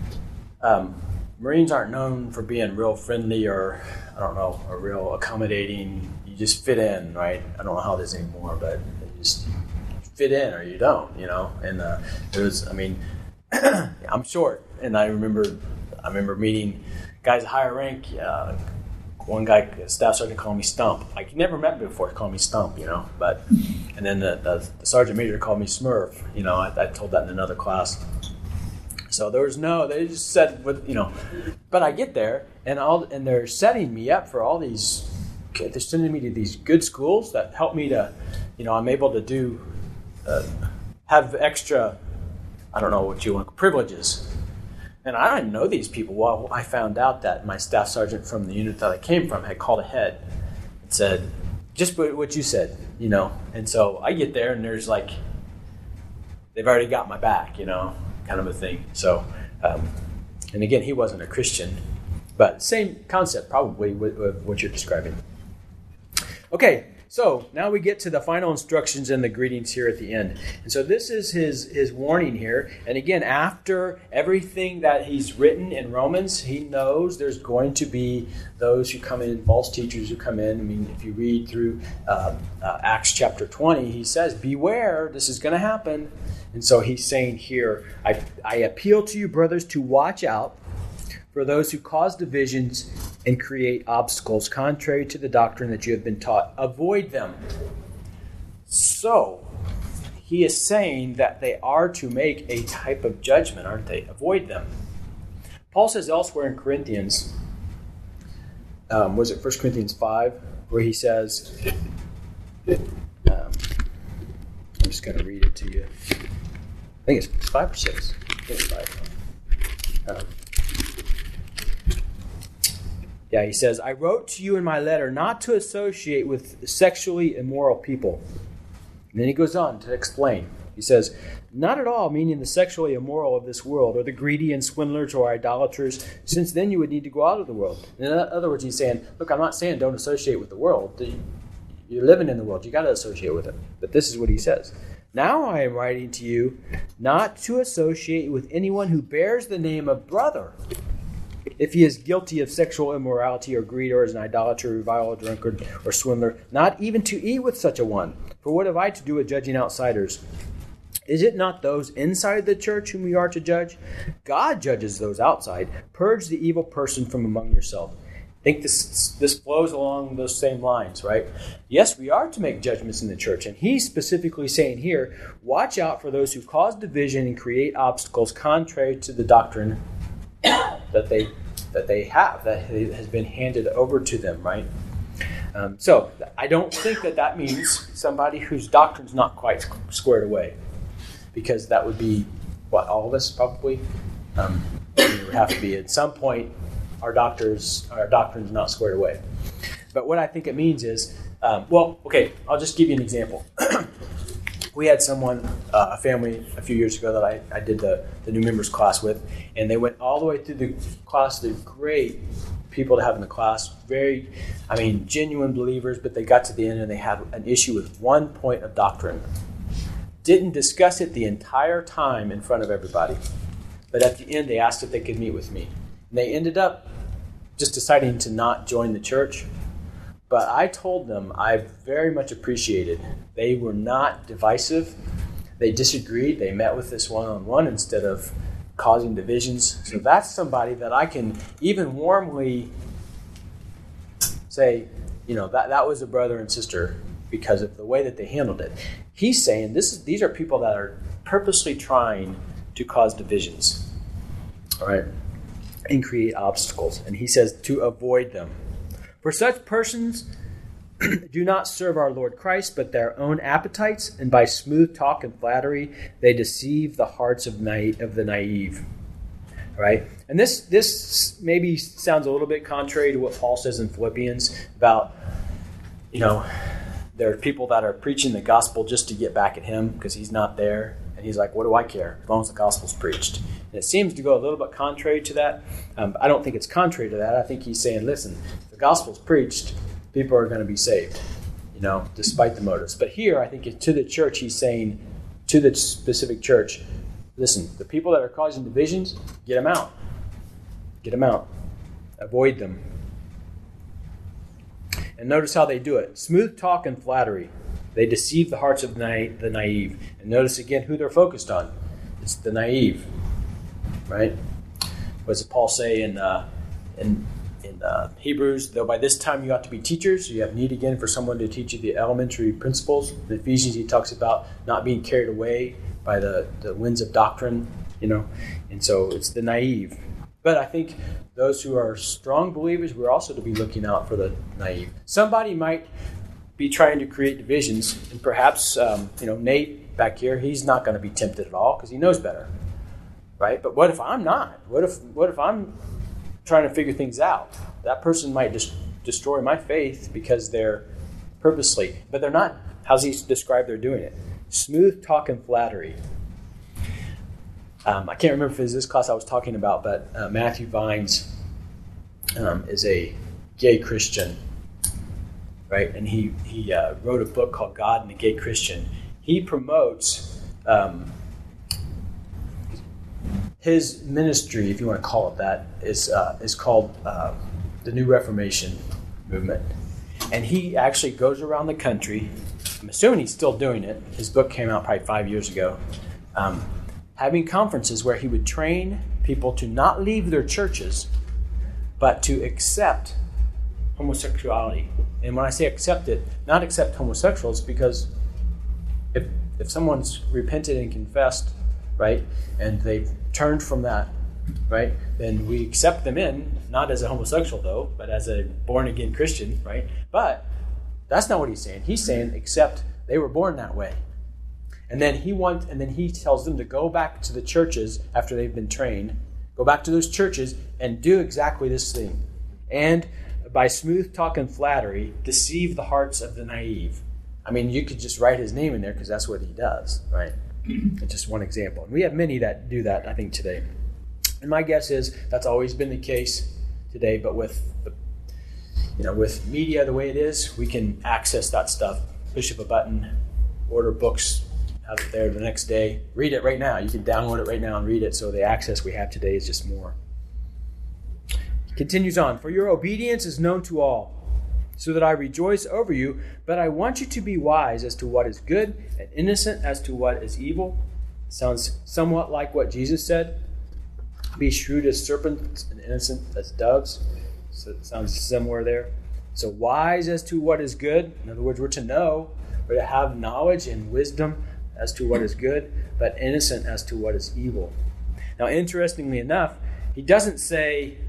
Marines aren't known for being real friendly or, or real accommodating. You just fit in, right? I don't know how it is anymore, but you just fit in or you don't, And it was, I'm short, and I remember meeting guys at higher rank. One guy, staff sergeant, called me Stump. Like, he never met me before, called me Stump, But and then the sergeant major called me Smurf. I told that in another class. So there was they just said, But I get there, and they're setting me up for all these. They're sending me to these good schools that help me to, I'm able to do, have extra, privileges. And I didn't know these people. Well, I found out that my staff sergeant from the unit that I came from had called ahead and said, just what you said, And so I get there, and there's like, they've already got my back, kind of a thing. So, and again, he wasn't a Christian, but same concept probably with what you're describing. Okay, so now we get to the final instructions and the greetings here at the end. And so this is his warning here. And again, after everything that he's written in Romans, he knows there's going to be those who come in, false teachers who come in. If you read through Acts chapter 20, he says, beware, this is going to happen. And so he's saying here, I appeal to you, brothers, to watch out for those who cause divisions and create obstacles contrary to the doctrine that you have been taught. Avoid them. So, he is saying that they are to make a type of judgment, aren't they? Avoid them. Paul says elsewhere in Corinthians, was it 1 Corinthians 5, where he says, I'm just going to read it to you. I think it's 5 or 6. I think it's 5. He says, I wrote to you in my letter not to associate with sexually immoral people. And then he goes on to explain. He says, not at all meaning the sexually immoral of this world, or the greedy and swindlers or idolaters, since then you would need to go out of the world. In other words, he's saying, look, I'm not saying don't associate with the world. You're living in the world. You got to associate with it. But this is what he says. Now I am writing to you not to associate with anyone who bears the name of brother, if he is guilty of sexual immorality or greed or is an idolater, reviler, drunkard, or swindler, not even to eat with such a one. For what have I to do with judging outsiders? Is it not those inside the church whom we are to judge? God judges those outside. Purge the evil person from among yourself. I think this flows along those same lines, right? Yes, we are to make judgments in the church. And he's specifically saying here, watch out for those who cause division and create obstacles contrary to the doctrine that they have, that has been handed over to them, right? So I don't think that means somebody whose doctrine's not quite squared away, because that would be what all of us probably would have to be at some point. Our doctrine's not squared away. But what I think it means is, I'll just give you an example. We had someone, a family, a few years ago that I did the new members class with, and they went all the way through the class. They're great people to have in the class, genuine believers, but they got to the end and they had an issue with one point of doctrine. Didn't discuss it the entire time in front of everybody. But at the end, they asked if they could meet with me. And they ended up just deciding to not join the church. But I told them I very much appreciated. They were not divisive. They disagreed. They met with us one-on-one instead of causing divisions. So that's somebody that I can even warmly say, that was a brother and sister because of the way that they handled it. He's saying these are people that are purposely trying to cause divisions. All right? and create obstacles. And he says to avoid them. For such persons do not serve our Lord Christ, but their own appetites, and by smooth talk and flattery, they deceive the hearts of the naive. Right? And this maybe sounds a little bit contrary to what Paul says in Philippians about, there are people that are preaching the gospel just to get back at him because he's not there. And he's like, what do I care as long as the gospel's preached? And it seems to go a little bit contrary to that. But I don't think it's contrary to that. I think he's saying, listen, if the gospel's preached, people are going to be saved, despite the motives. But here, I think to the church, he's saying, to the specific church, listen, the people that are causing divisions, get them out. Get them out. Avoid them. And notice how they do it. Smooth talk and flattery. They deceive the hearts of the naive. And notice again who they're focused on. It's the naive. Right? What does Paul say in Hebrews? Though by this time you ought to be teachers, you have need again for someone to teach you the elementary principles. In Ephesians, he talks about not being carried away by the winds of doctrine, And so it's the naive. But I think those who are strong believers, we're also to be looking out for the naive. Somebody might be trying to create divisions, and perhaps, Nate back here, he's not going to be tempted at all because he knows better, right? But what if I'm not? What if I'm trying to figure things out? That person might just destroy my faith because they're purposely, but they're not. How's he describe they're doing it? Smooth talk and flattery. I can't remember if it was this class I was talking about, but Matthew Vines is a gay Christian, right? And he wrote a book called God and the Gay Christian. He promotes his ministry, if you want to call it that, is called the New Reformation Movement. And he actually goes around the country. I'm assuming he's still doing it. His book came out probably 5 years ago. Having conferences where he would train people to not leave their churches, but to accept homosexuality. And when I say accept it, not accept homosexuals, because if someone's repented and confessed, right, and they've turned from that, right, then we accept them in, not as a homosexual though, but as a born-again Christian, right? But that's not what he's saying. He's saying accept they were born that way. And then he tells them to go back to the churches after they've been trained, go back to those churches and do exactly this thing. And by smooth talk and flattery, deceive the hearts of the naive. I mean, you could just write his name in there because that's what he does, right? It's just one example. And we have many that do that, I think, today. And my guess is that's always been the case today, but with media the way it is, we can access that stuff, push up a button, order books, have it there the next day, read it right now. You can download it right now and read it, so the access we have today is just more. Continues on, for your obedience is known to all, so that I rejoice over you, but I want you to be wise as to what is good and innocent as to what is evil. Sounds somewhat like what Jesus said. Be shrewd as serpents and innocent as doves. So it sounds similar there. So wise as to what is good. In other words, we're to know, we're to have knowledge and wisdom as to what is good, but innocent as to what is evil. Now, interestingly enough, he doesn't say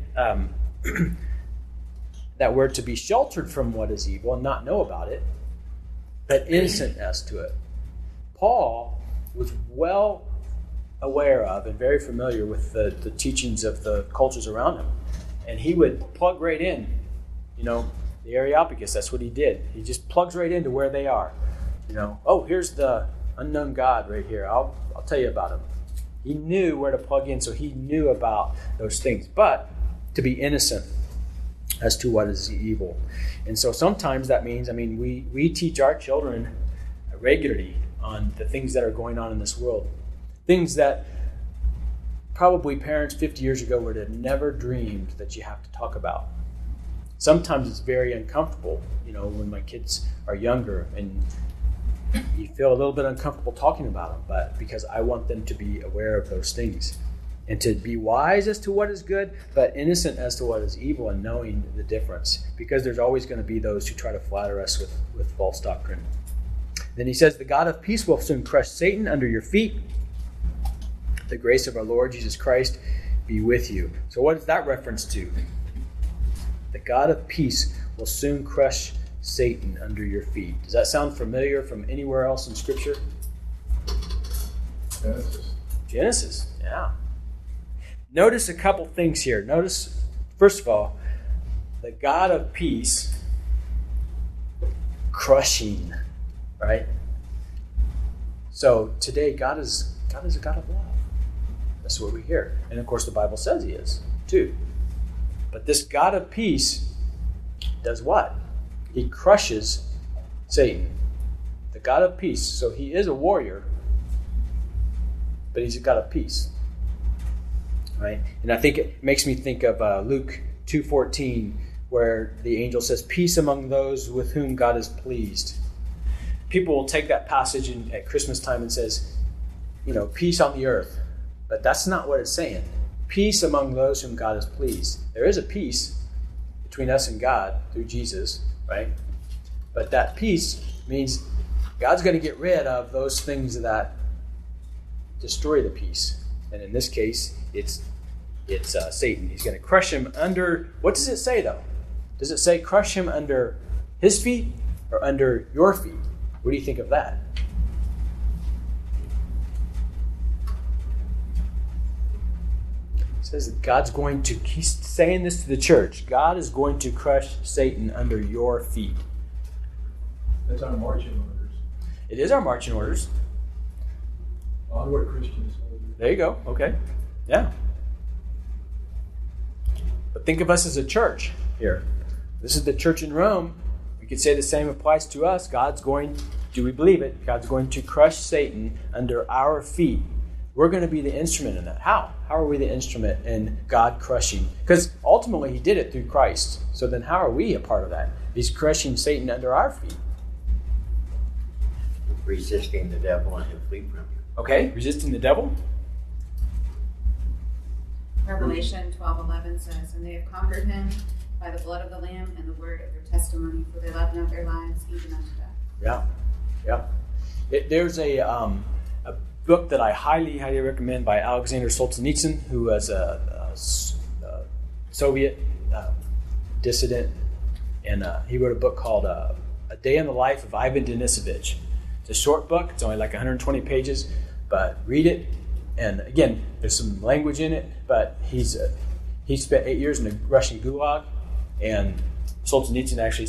that we're to be sheltered from what is evil and not know about it, but innocent as to it. Paul was well aware of and very familiar with the teachings of the cultures around him. And he would plug right in, the Areopagus, that's what he did. He just plugs right into where they are. Oh, here's the unknown God right here. I'll tell you about him. He knew where to plug in, so he knew about those things. But to be innocent as to what is evil. And so sometimes that means, we teach our children regularly on the things that are going on in this world. Things that probably parents 50 years ago would have never dreamed that you have to talk about. Sometimes it's very uncomfortable, when my kids are younger and you feel a little bit uncomfortable talking about them, but because I want them to be aware of those things and to be wise as to what is good, but innocent as to what is evil, and knowing the difference, because there's always going to be those who try to flatter us with false doctrine. Then he says, the God of peace will soon crush Satan under your feet. The grace of our Lord Jesus Christ be with you. So what is that reference to? The God of peace will soon crush Satan under your feet. Does that sound familiar from anywhere else in Scripture? Genesis, yeah. Notice a couple things here. Notice, first of all, the God of peace crushing, right? So today, God is a God of love. That's what we hear. And of course, the Bible says he is, too. But this God of peace does what? He crushes Satan. The God of peace. So he is a warrior, but he's a God of peace. Right? And I think it makes me think of Luke 2:14, where the angel says, peace among those with whom God is pleased. People will take that passage at Christmas time and says, peace on the earth. But that's not what it's saying. Peace among those whom God is pleased. There is a peace between us and God through Jesus, right? But that peace means God's going to get rid of those things that destroy the peace. And in this case, it's Satan. He's going to crush him under, what does it say though? Does it say crush him under his feet or under your feet? What do you think of that? It says that God's going to, he's saying this to the church, God is going to crush Satan under your feet. That's our marching orders. It is our marching orders. Onward, Christians. There you go. Okay. Yeah. But think of us as a church here. This is the church in Rome. We could say the same applies to us. God's going, do we believe it? God's going to crush Satan under our feet. We're going to be the instrument in that. How? How are we the instrument in God crushing? Because ultimately he did it through Christ. So then how are we a part of that? He's crushing Satan under our feet. Resisting the devil and he'll flee from you. Okay, resisting the devil. Revelation 12:11 says, and they have conquered him by the blood of the Lamb and the word of their testimony, for they loved not their lives even unto death. Yeah. There's a book that I highly recommend by Alexander Solzhenitsyn, who was a Soviet dissident, and he wrote a book called A Day in the Life of Ivan Denisovich. It's a short book. It's only like 120 pages, but read it. And again, there's some language in it, but he spent 8 years in the Russian Gulag, and Solzhenitsyn actually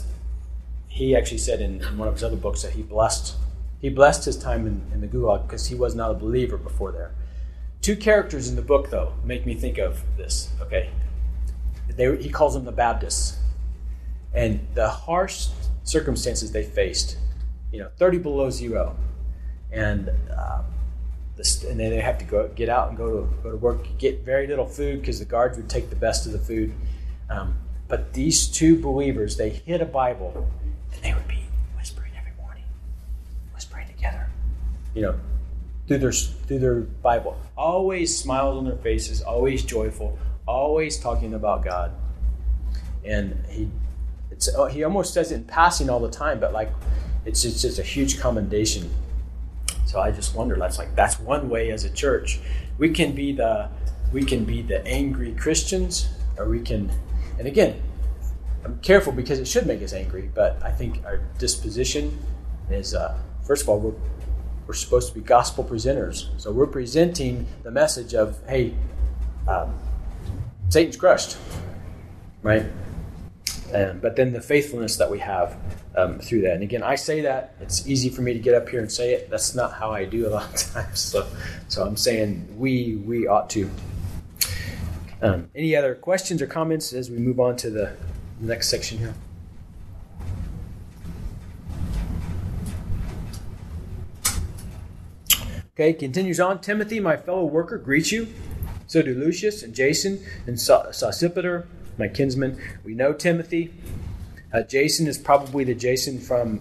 said in one of his other books that he blessed his time in the Gulag because he was not a believer before there. Two characters in the book, though, make me think of this, okay? He calls them the Baptists. And the harsh circumstances they faced, 30 below zero. And then they have to get out and go to work, get very little food because the guards would take the best of the food. But these two believers, they hid a Bible and they would be whispering every morning, whispering together, through their Bible. Always smiles on their faces, always joyful, always talking about God. And he almost says it in passing all the time, but it's just a huge commendation. So I just wonder, that's one way as a church. We can be the angry Christians, or we can, and again, I'm careful because it should make us angry, but I think our disposition is, first of all, we're supposed to be gospel presenters. So we're presenting the message of, hey, Satan's crushed, right? But then the faithfulness that we have through that. And again, I say that. It's easy for me to get up here and say it. That's not how I do a lot of times. So I'm saying we ought to. Any other questions or comments as we move on to the next section here? Okay, continues on. Timothy, my fellow worker, greets you. So do Lucius and Jason and Sosipater, my kinsman. We know Timothy. Jason is probably the Jason from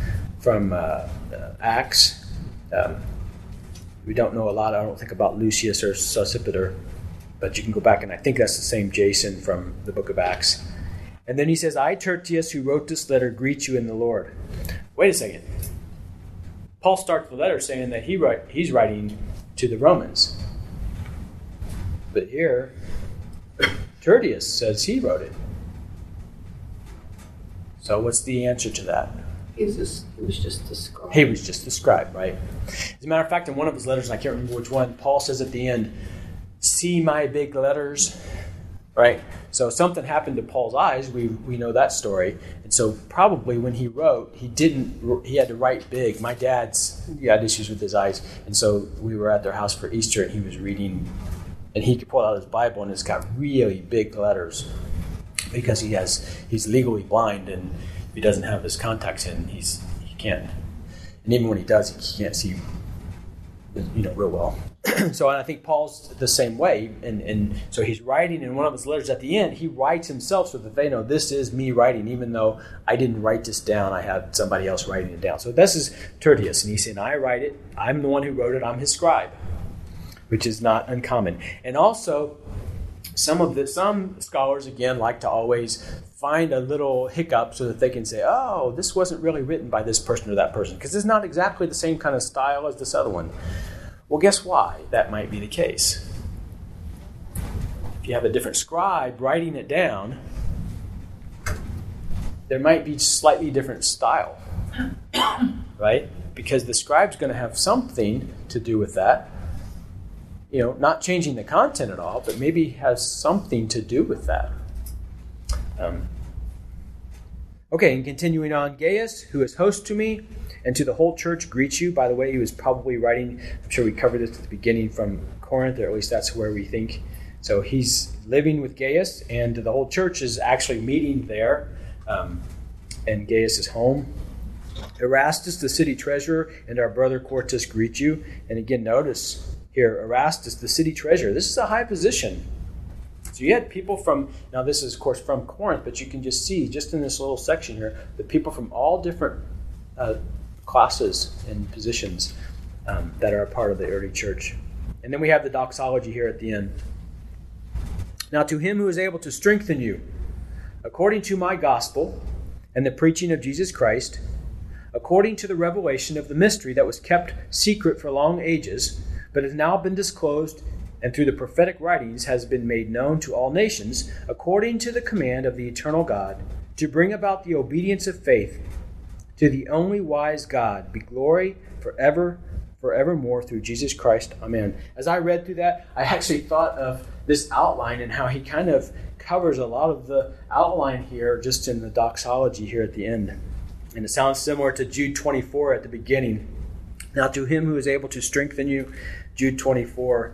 Acts. We don't know a lot, I don't think, about Lucius or Sosipater, but you can go back and I think that's the same Jason from the book of Acts. And then he says, I, Tertius, who wrote this letter, greet you in the Lord. Wait a second. Paul starts the letter saying that he's writing to the Romans. But here, Tertius says he wrote it. So what's the answer to that? He was just described. He was just the scribe, right? As a matter of fact, in one of his letters, and I can't remember which one, Paul says at the end, "See my big letters," right? So something happened to Paul's eyes. We know that story. And so probably when he wrote, he had to write big. My dad's had issues with his eyes. And so we were at their house for Easter, and he was reading, and he could pull out his Bible, and it's got really big letters because he's legally blind, and if he doesn't have his contacts in, he can't. And even when he does, he can't see, real well. So I think Paul's the same way, and so he's writing in one of his letters at the end. He writes himself so that they know this is me writing, even though I didn't write this down. I had somebody else writing it down. So this is Tertius, and he's saying, I write it. I'm the one who wrote it. I'm his scribe, which is not uncommon. And also, some scholars again like to always find a little hiccup so that they can say, oh, this wasn't really written by this person or that person, because it's not exactly the same kind of style as this other one. Well, guess why that might be the case? If you have a different scribe writing it down, there might be slightly different style, right? Because the scribe's going to have something to do with that. Not changing the content at all, but maybe has something to do with that. Okay, and continuing on, Gaius, who is host to me, and to the whole church greets you. By the way, he was probably writing, I'm sure we covered this at the beginning, from Corinth, or at least that's where we think. So he's living with Gaius, and the whole church is actually meeting there, and Gaius is home. Erastus, the city treasurer, and our brother Quartus greet you. And again, notice here, Erastus, the city treasurer. This is a high position. So you had people from, now this is of course from Corinth, but you can just see, just in this little section here, the people from all different classes and positions that are a part of the early church. And then we have the doxology here at the end. Now to him who is able to strengthen you, according to my gospel and the preaching of Jesus Christ, according to the revelation of the mystery that was kept secret for long ages, but has now been disclosed, and through the prophetic writings has been made known to all nations, according to the command of the eternal God, to bring about the obedience of faith. To the only wise God be glory forevermore through Jesus Christ. Amen. As I read through that, I actually thought of this outline and how he kind of covers a lot of the outline here just in the doxology here at the end. And it sounds similar to Jude 24 at the beginning. Now to him who is able to strengthen you, Jude 24,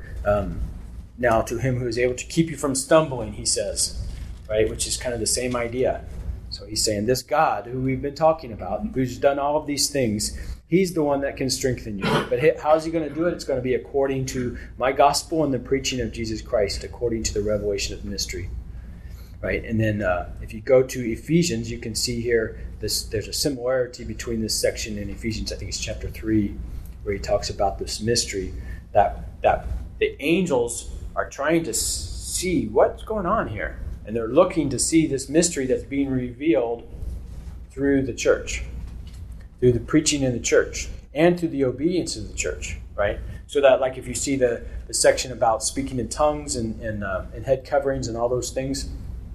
now to him who is able to keep you from stumbling, he says, right? Which is kind of the same idea. So he's saying this God who we've been talking about, who's done all of these things, he's the one that can strengthen you. But how is he going to do it? It's going to be according to my gospel and the preaching of Jesus Christ, according to the revelation of mystery. Right? And then if you go to Ephesians, you can see here there's a similarity between this section and Ephesians, I think it's chapter 3, where he talks about this mystery that the angels are trying to see what's going on here. And they're looking to see this mystery that's being revealed through the church, through the preaching in the church, and through the obedience of the church, right? So that, like, if you see the section about speaking in tongues and head coverings and all those things,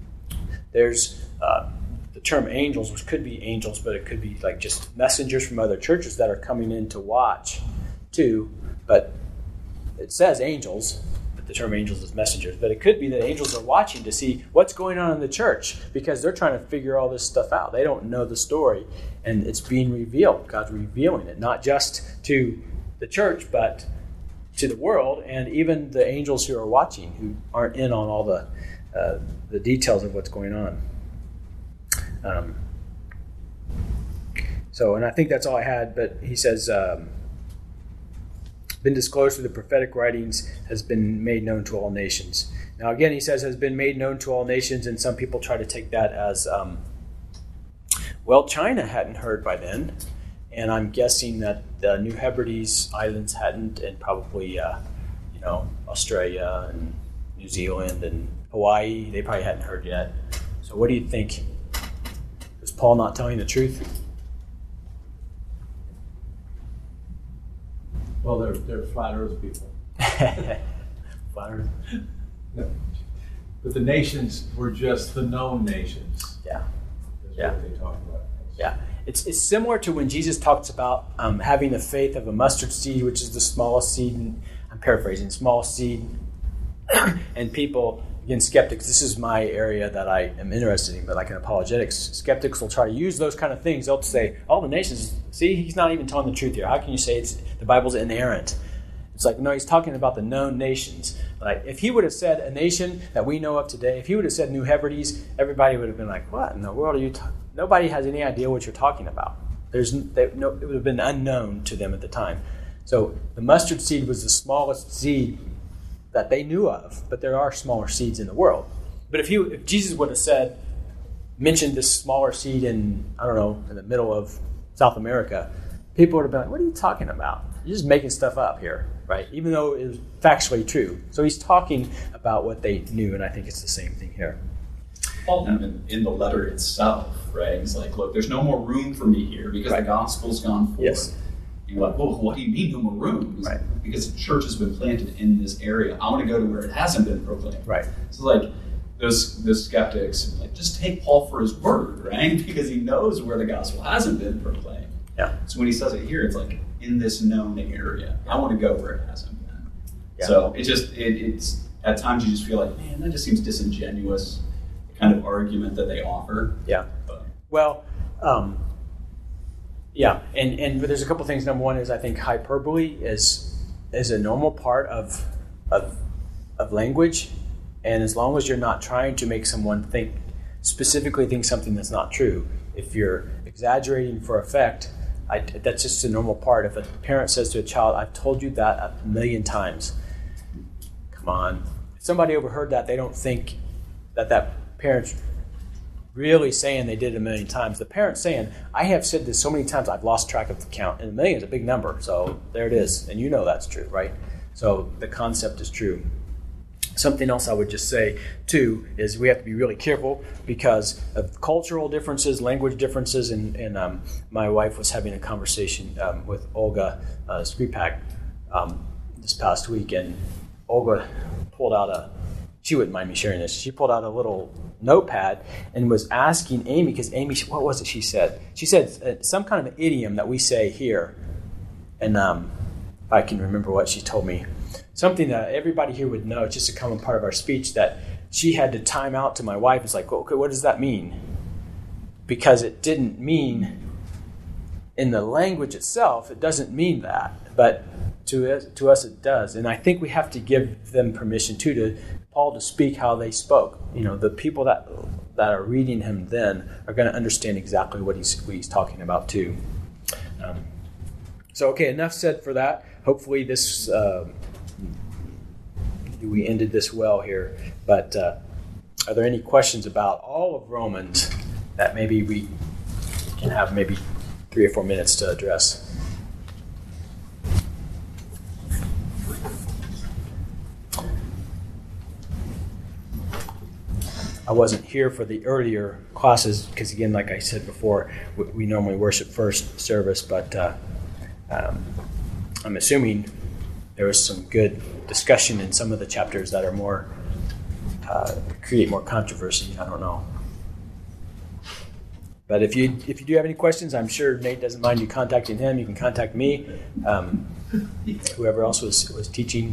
there's the term angels, which could be angels, but it could be like just messengers from other churches that are coming in to watch too. But it says angels, but the term angels is messengers. But it could be that angels are watching to see what's going on in the church because they're trying to figure all this stuff out. They don't know the story, and it's being revealed. God's revealing it, not just to the church, but to the world, and even the angels who are watching, who aren't in on all the details of what's going on. And I think that's all I had, but he says, been disclosed through the prophetic writings, has been made known to all nations. Now again, he says has been made known to all nations, and some people try to take that as, China hadn't heard by then, and I'm guessing that the New Hebrides Islands hadn't, and probably, Australia and New Zealand and Hawaii, they probably hadn't heard yet. So what do you think? Is Paul not telling the truth? Well, they're flat earth people. Flat earth. No. But the nations were just the known nations. Yeah. That's Yeah. what they talk about. Yeah. It's similar to when Jesus talks about having the faith of a mustard seed, which is the smallest seed, and I'm paraphrasing, smallest seed, and people, again, skeptics, this is my area that I am interested in, but like in apologetics, skeptics will try to use those kind of things. They'll say, all the nations, see, he's not even telling the truth here. How can you say the Bible's inerrant? It's like, no, he's talking about the known nations. Like, if he would have said a nation that we know of today, if he would have said New Hebrides, everybody would have been like, what in the world are you talking? Nobody has any idea what you're talking about. It would have been unknown to them at the time. So the mustard seed was the smallest seed that they knew of, but there are smaller seeds in the world. But if Jesus would have mentioned this smaller seed in the middle of South America, people would have been like, what are you talking about? You're just making stuff up here, right? Even though it was factually true. So he's talking about what they knew, and I think it's the same thing here. Paul, in the letter itself, right? He's like, look, there's no more room for me here because the gospel's gone forward. Yes. You're like, well, what do you mean no more room? Right. Because the church has been planted in this area. I want to go to where it hasn't been proclaimed. Right. So like those skeptics, like, just take Paul for his word, right? Because he knows where the gospel hasn't been proclaimed. Yeah. So when he says it here, it's like in this known area. I want to go where it hasn't been. Yeah. So it's at times you just feel like, man, that just seems disingenuous, the kind of argument that they offer. Yeah. But, Well, yeah, and there's a couple things. Number one is I think hyperbole is a normal part of language, and as long as you're not trying to make someone specifically think something that's not true, if you're exaggerating for effect, that's just a normal part. If a parent says to a child, "I've told you that 1,000,000 times," come on. If somebody overheard that, they don't think that parent's really saying they did it 1,000,000 times. The parent's saying, I have said this so many times I've lost track of the count. And 1,000,000 is a big number, so there it is. And you know that's true, right? So the concept is true. Something else I would just say, too, is we have to be really careful because of cultural differences, language differences, and my wife was having a conversation with Olga Skripak this past week, and Olga pulled out she wouldn't mind me sharing this, she pulled out a little notepad and was asking Amy, because Amy, what was it she said? She said some kind of an idiom that we say here, and if I can remember what she told me, something that everybody here would know, it's just a common part of our speech, that she had to time out to my wife. It's like, okay, what does that mean? Because it didn't mean, in the language itself, it doesn't mean that, but to us it does. And I think we have to give them permission too, to Paul to speak how they spoke. You know, the people that are reading him then are going to understand exactly what he's talking about too. So okay, enough said for that. Hopefully this we ended this well here. But are there any questions about all of Romans that maybe we can have maybe 3 or 4 minutes to address? I wasn't here for the earlier classes because, again, like I said before, we normally worship first service, but I'm assuming there was some good discussion in some of the chapters that are more create more controversy. I don't know. But if you do have any questions, I'm sure Nate doesn't mind you contacting him. You can contact me, whoever else was teaching,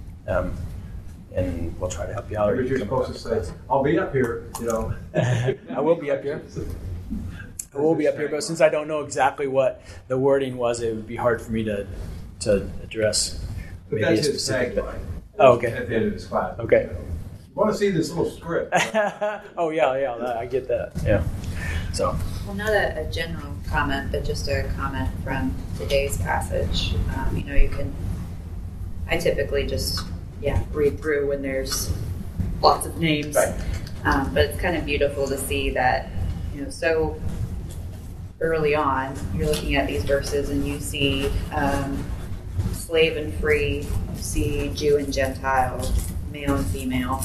and we'll try to help you out. You're supposed to say, I'll be up here, you know. I will be up here. I will be up here, but since I don't know exactly what the wording was, it would be hard for me to address But maybe that's a his specific. tagline. Oh, okay. At the end of his class. Okay. You want to see this little script? Oh yeah, I get that. Yeah. So. Well, not a general comment, but just a comment from today's passage. I typically just, read through when there's lots of names. Right. But it's kind of beautiful to see that, so early on, you're looking at these verses and you see slave and free, you see Jew and Gentile, male and female.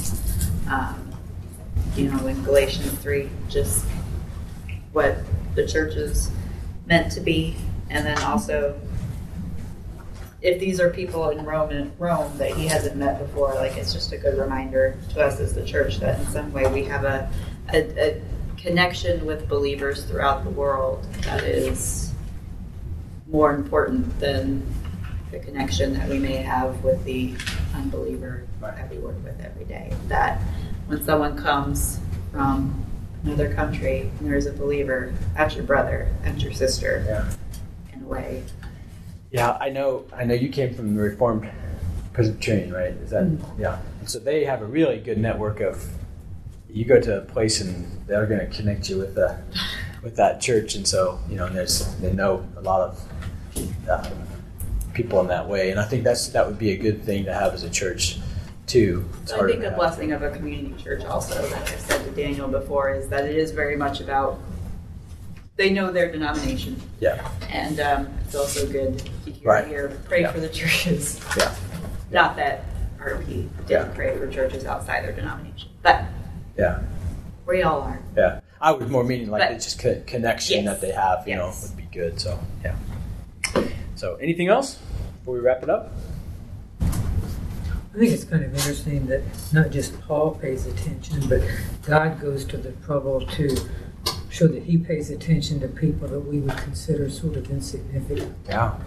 In Galatians 3, just what the church is meant to be. And then also if these are people in Rome that he hasn't met before, like it's just a good reminder to us as the church that in some way we have a connection with believers throughout the world that is more important than the connection that we may have with the unbeliever that we work with every day. That when someone comes from another country and there's a believer, that's your brother, that's your sister, in a way. Yeah, I know you came from the Reformed Presbyterian, right? Is that yeah? And so they have a really good network of. You go to a place and they're going to connect you with that church, and so they know a lot of people in that way, and I think that would be a good thing to have as a church too. I think the blessing of a community church also, like I said to Daniel before, is that it is very much about they know their denomination. Yeah. And it's also good to hear pray for the churches. Yeah. Not that RP didn't pray for churches outside their denomination, but we all are. Yeah. I was more meaning like it's just connection that they have, would be good. So, yeah. So, anything else before we wrap it up? I think it's kind of interesting that not just Paul pays attention, but God goes to the trouble to show that he pays attention to people that we would consider sort of insignificant. Yeah.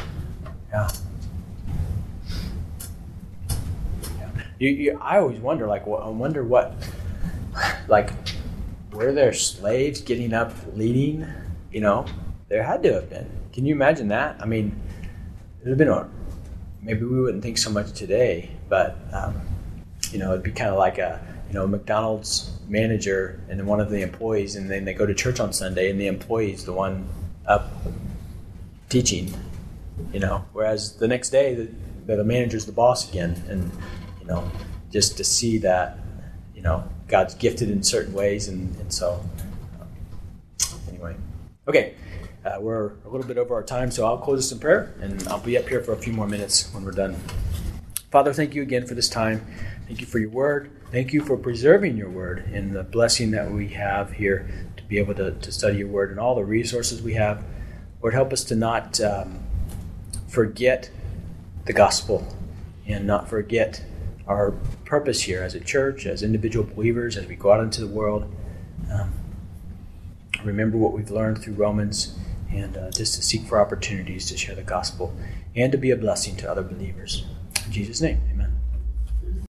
I always wonder, were there slaves getting up leading? There had to have been. Can you imagine that? I mean, there'd have been maybe we wouldn't think so much today, but it'd be kind of like a McDonald's manager and then one of the employees, and then they go to church on Sunday, and the employee's the one up teaching. Whereas the next day the manager's the boss again, and just to see that God's gifted in certain ways, and so anyway, okay. We're a little bit over our time, so I'll close this in prayer, and I'll be up here for a few more minutes when we're done. Father, thank you again for this time. Thank you for your word. Thank you for preserving your word and the blessing that we have here to be able to study your word and all the resources we have. Lord, help us to not forget the gospel and not forget our purpose here as a church, as individual believers, as we go out into the world. Remember what we've learned through Romans, and just to seek for opportunities to share the gospel and to be a blessing to other believers. In Jesus' name, amen.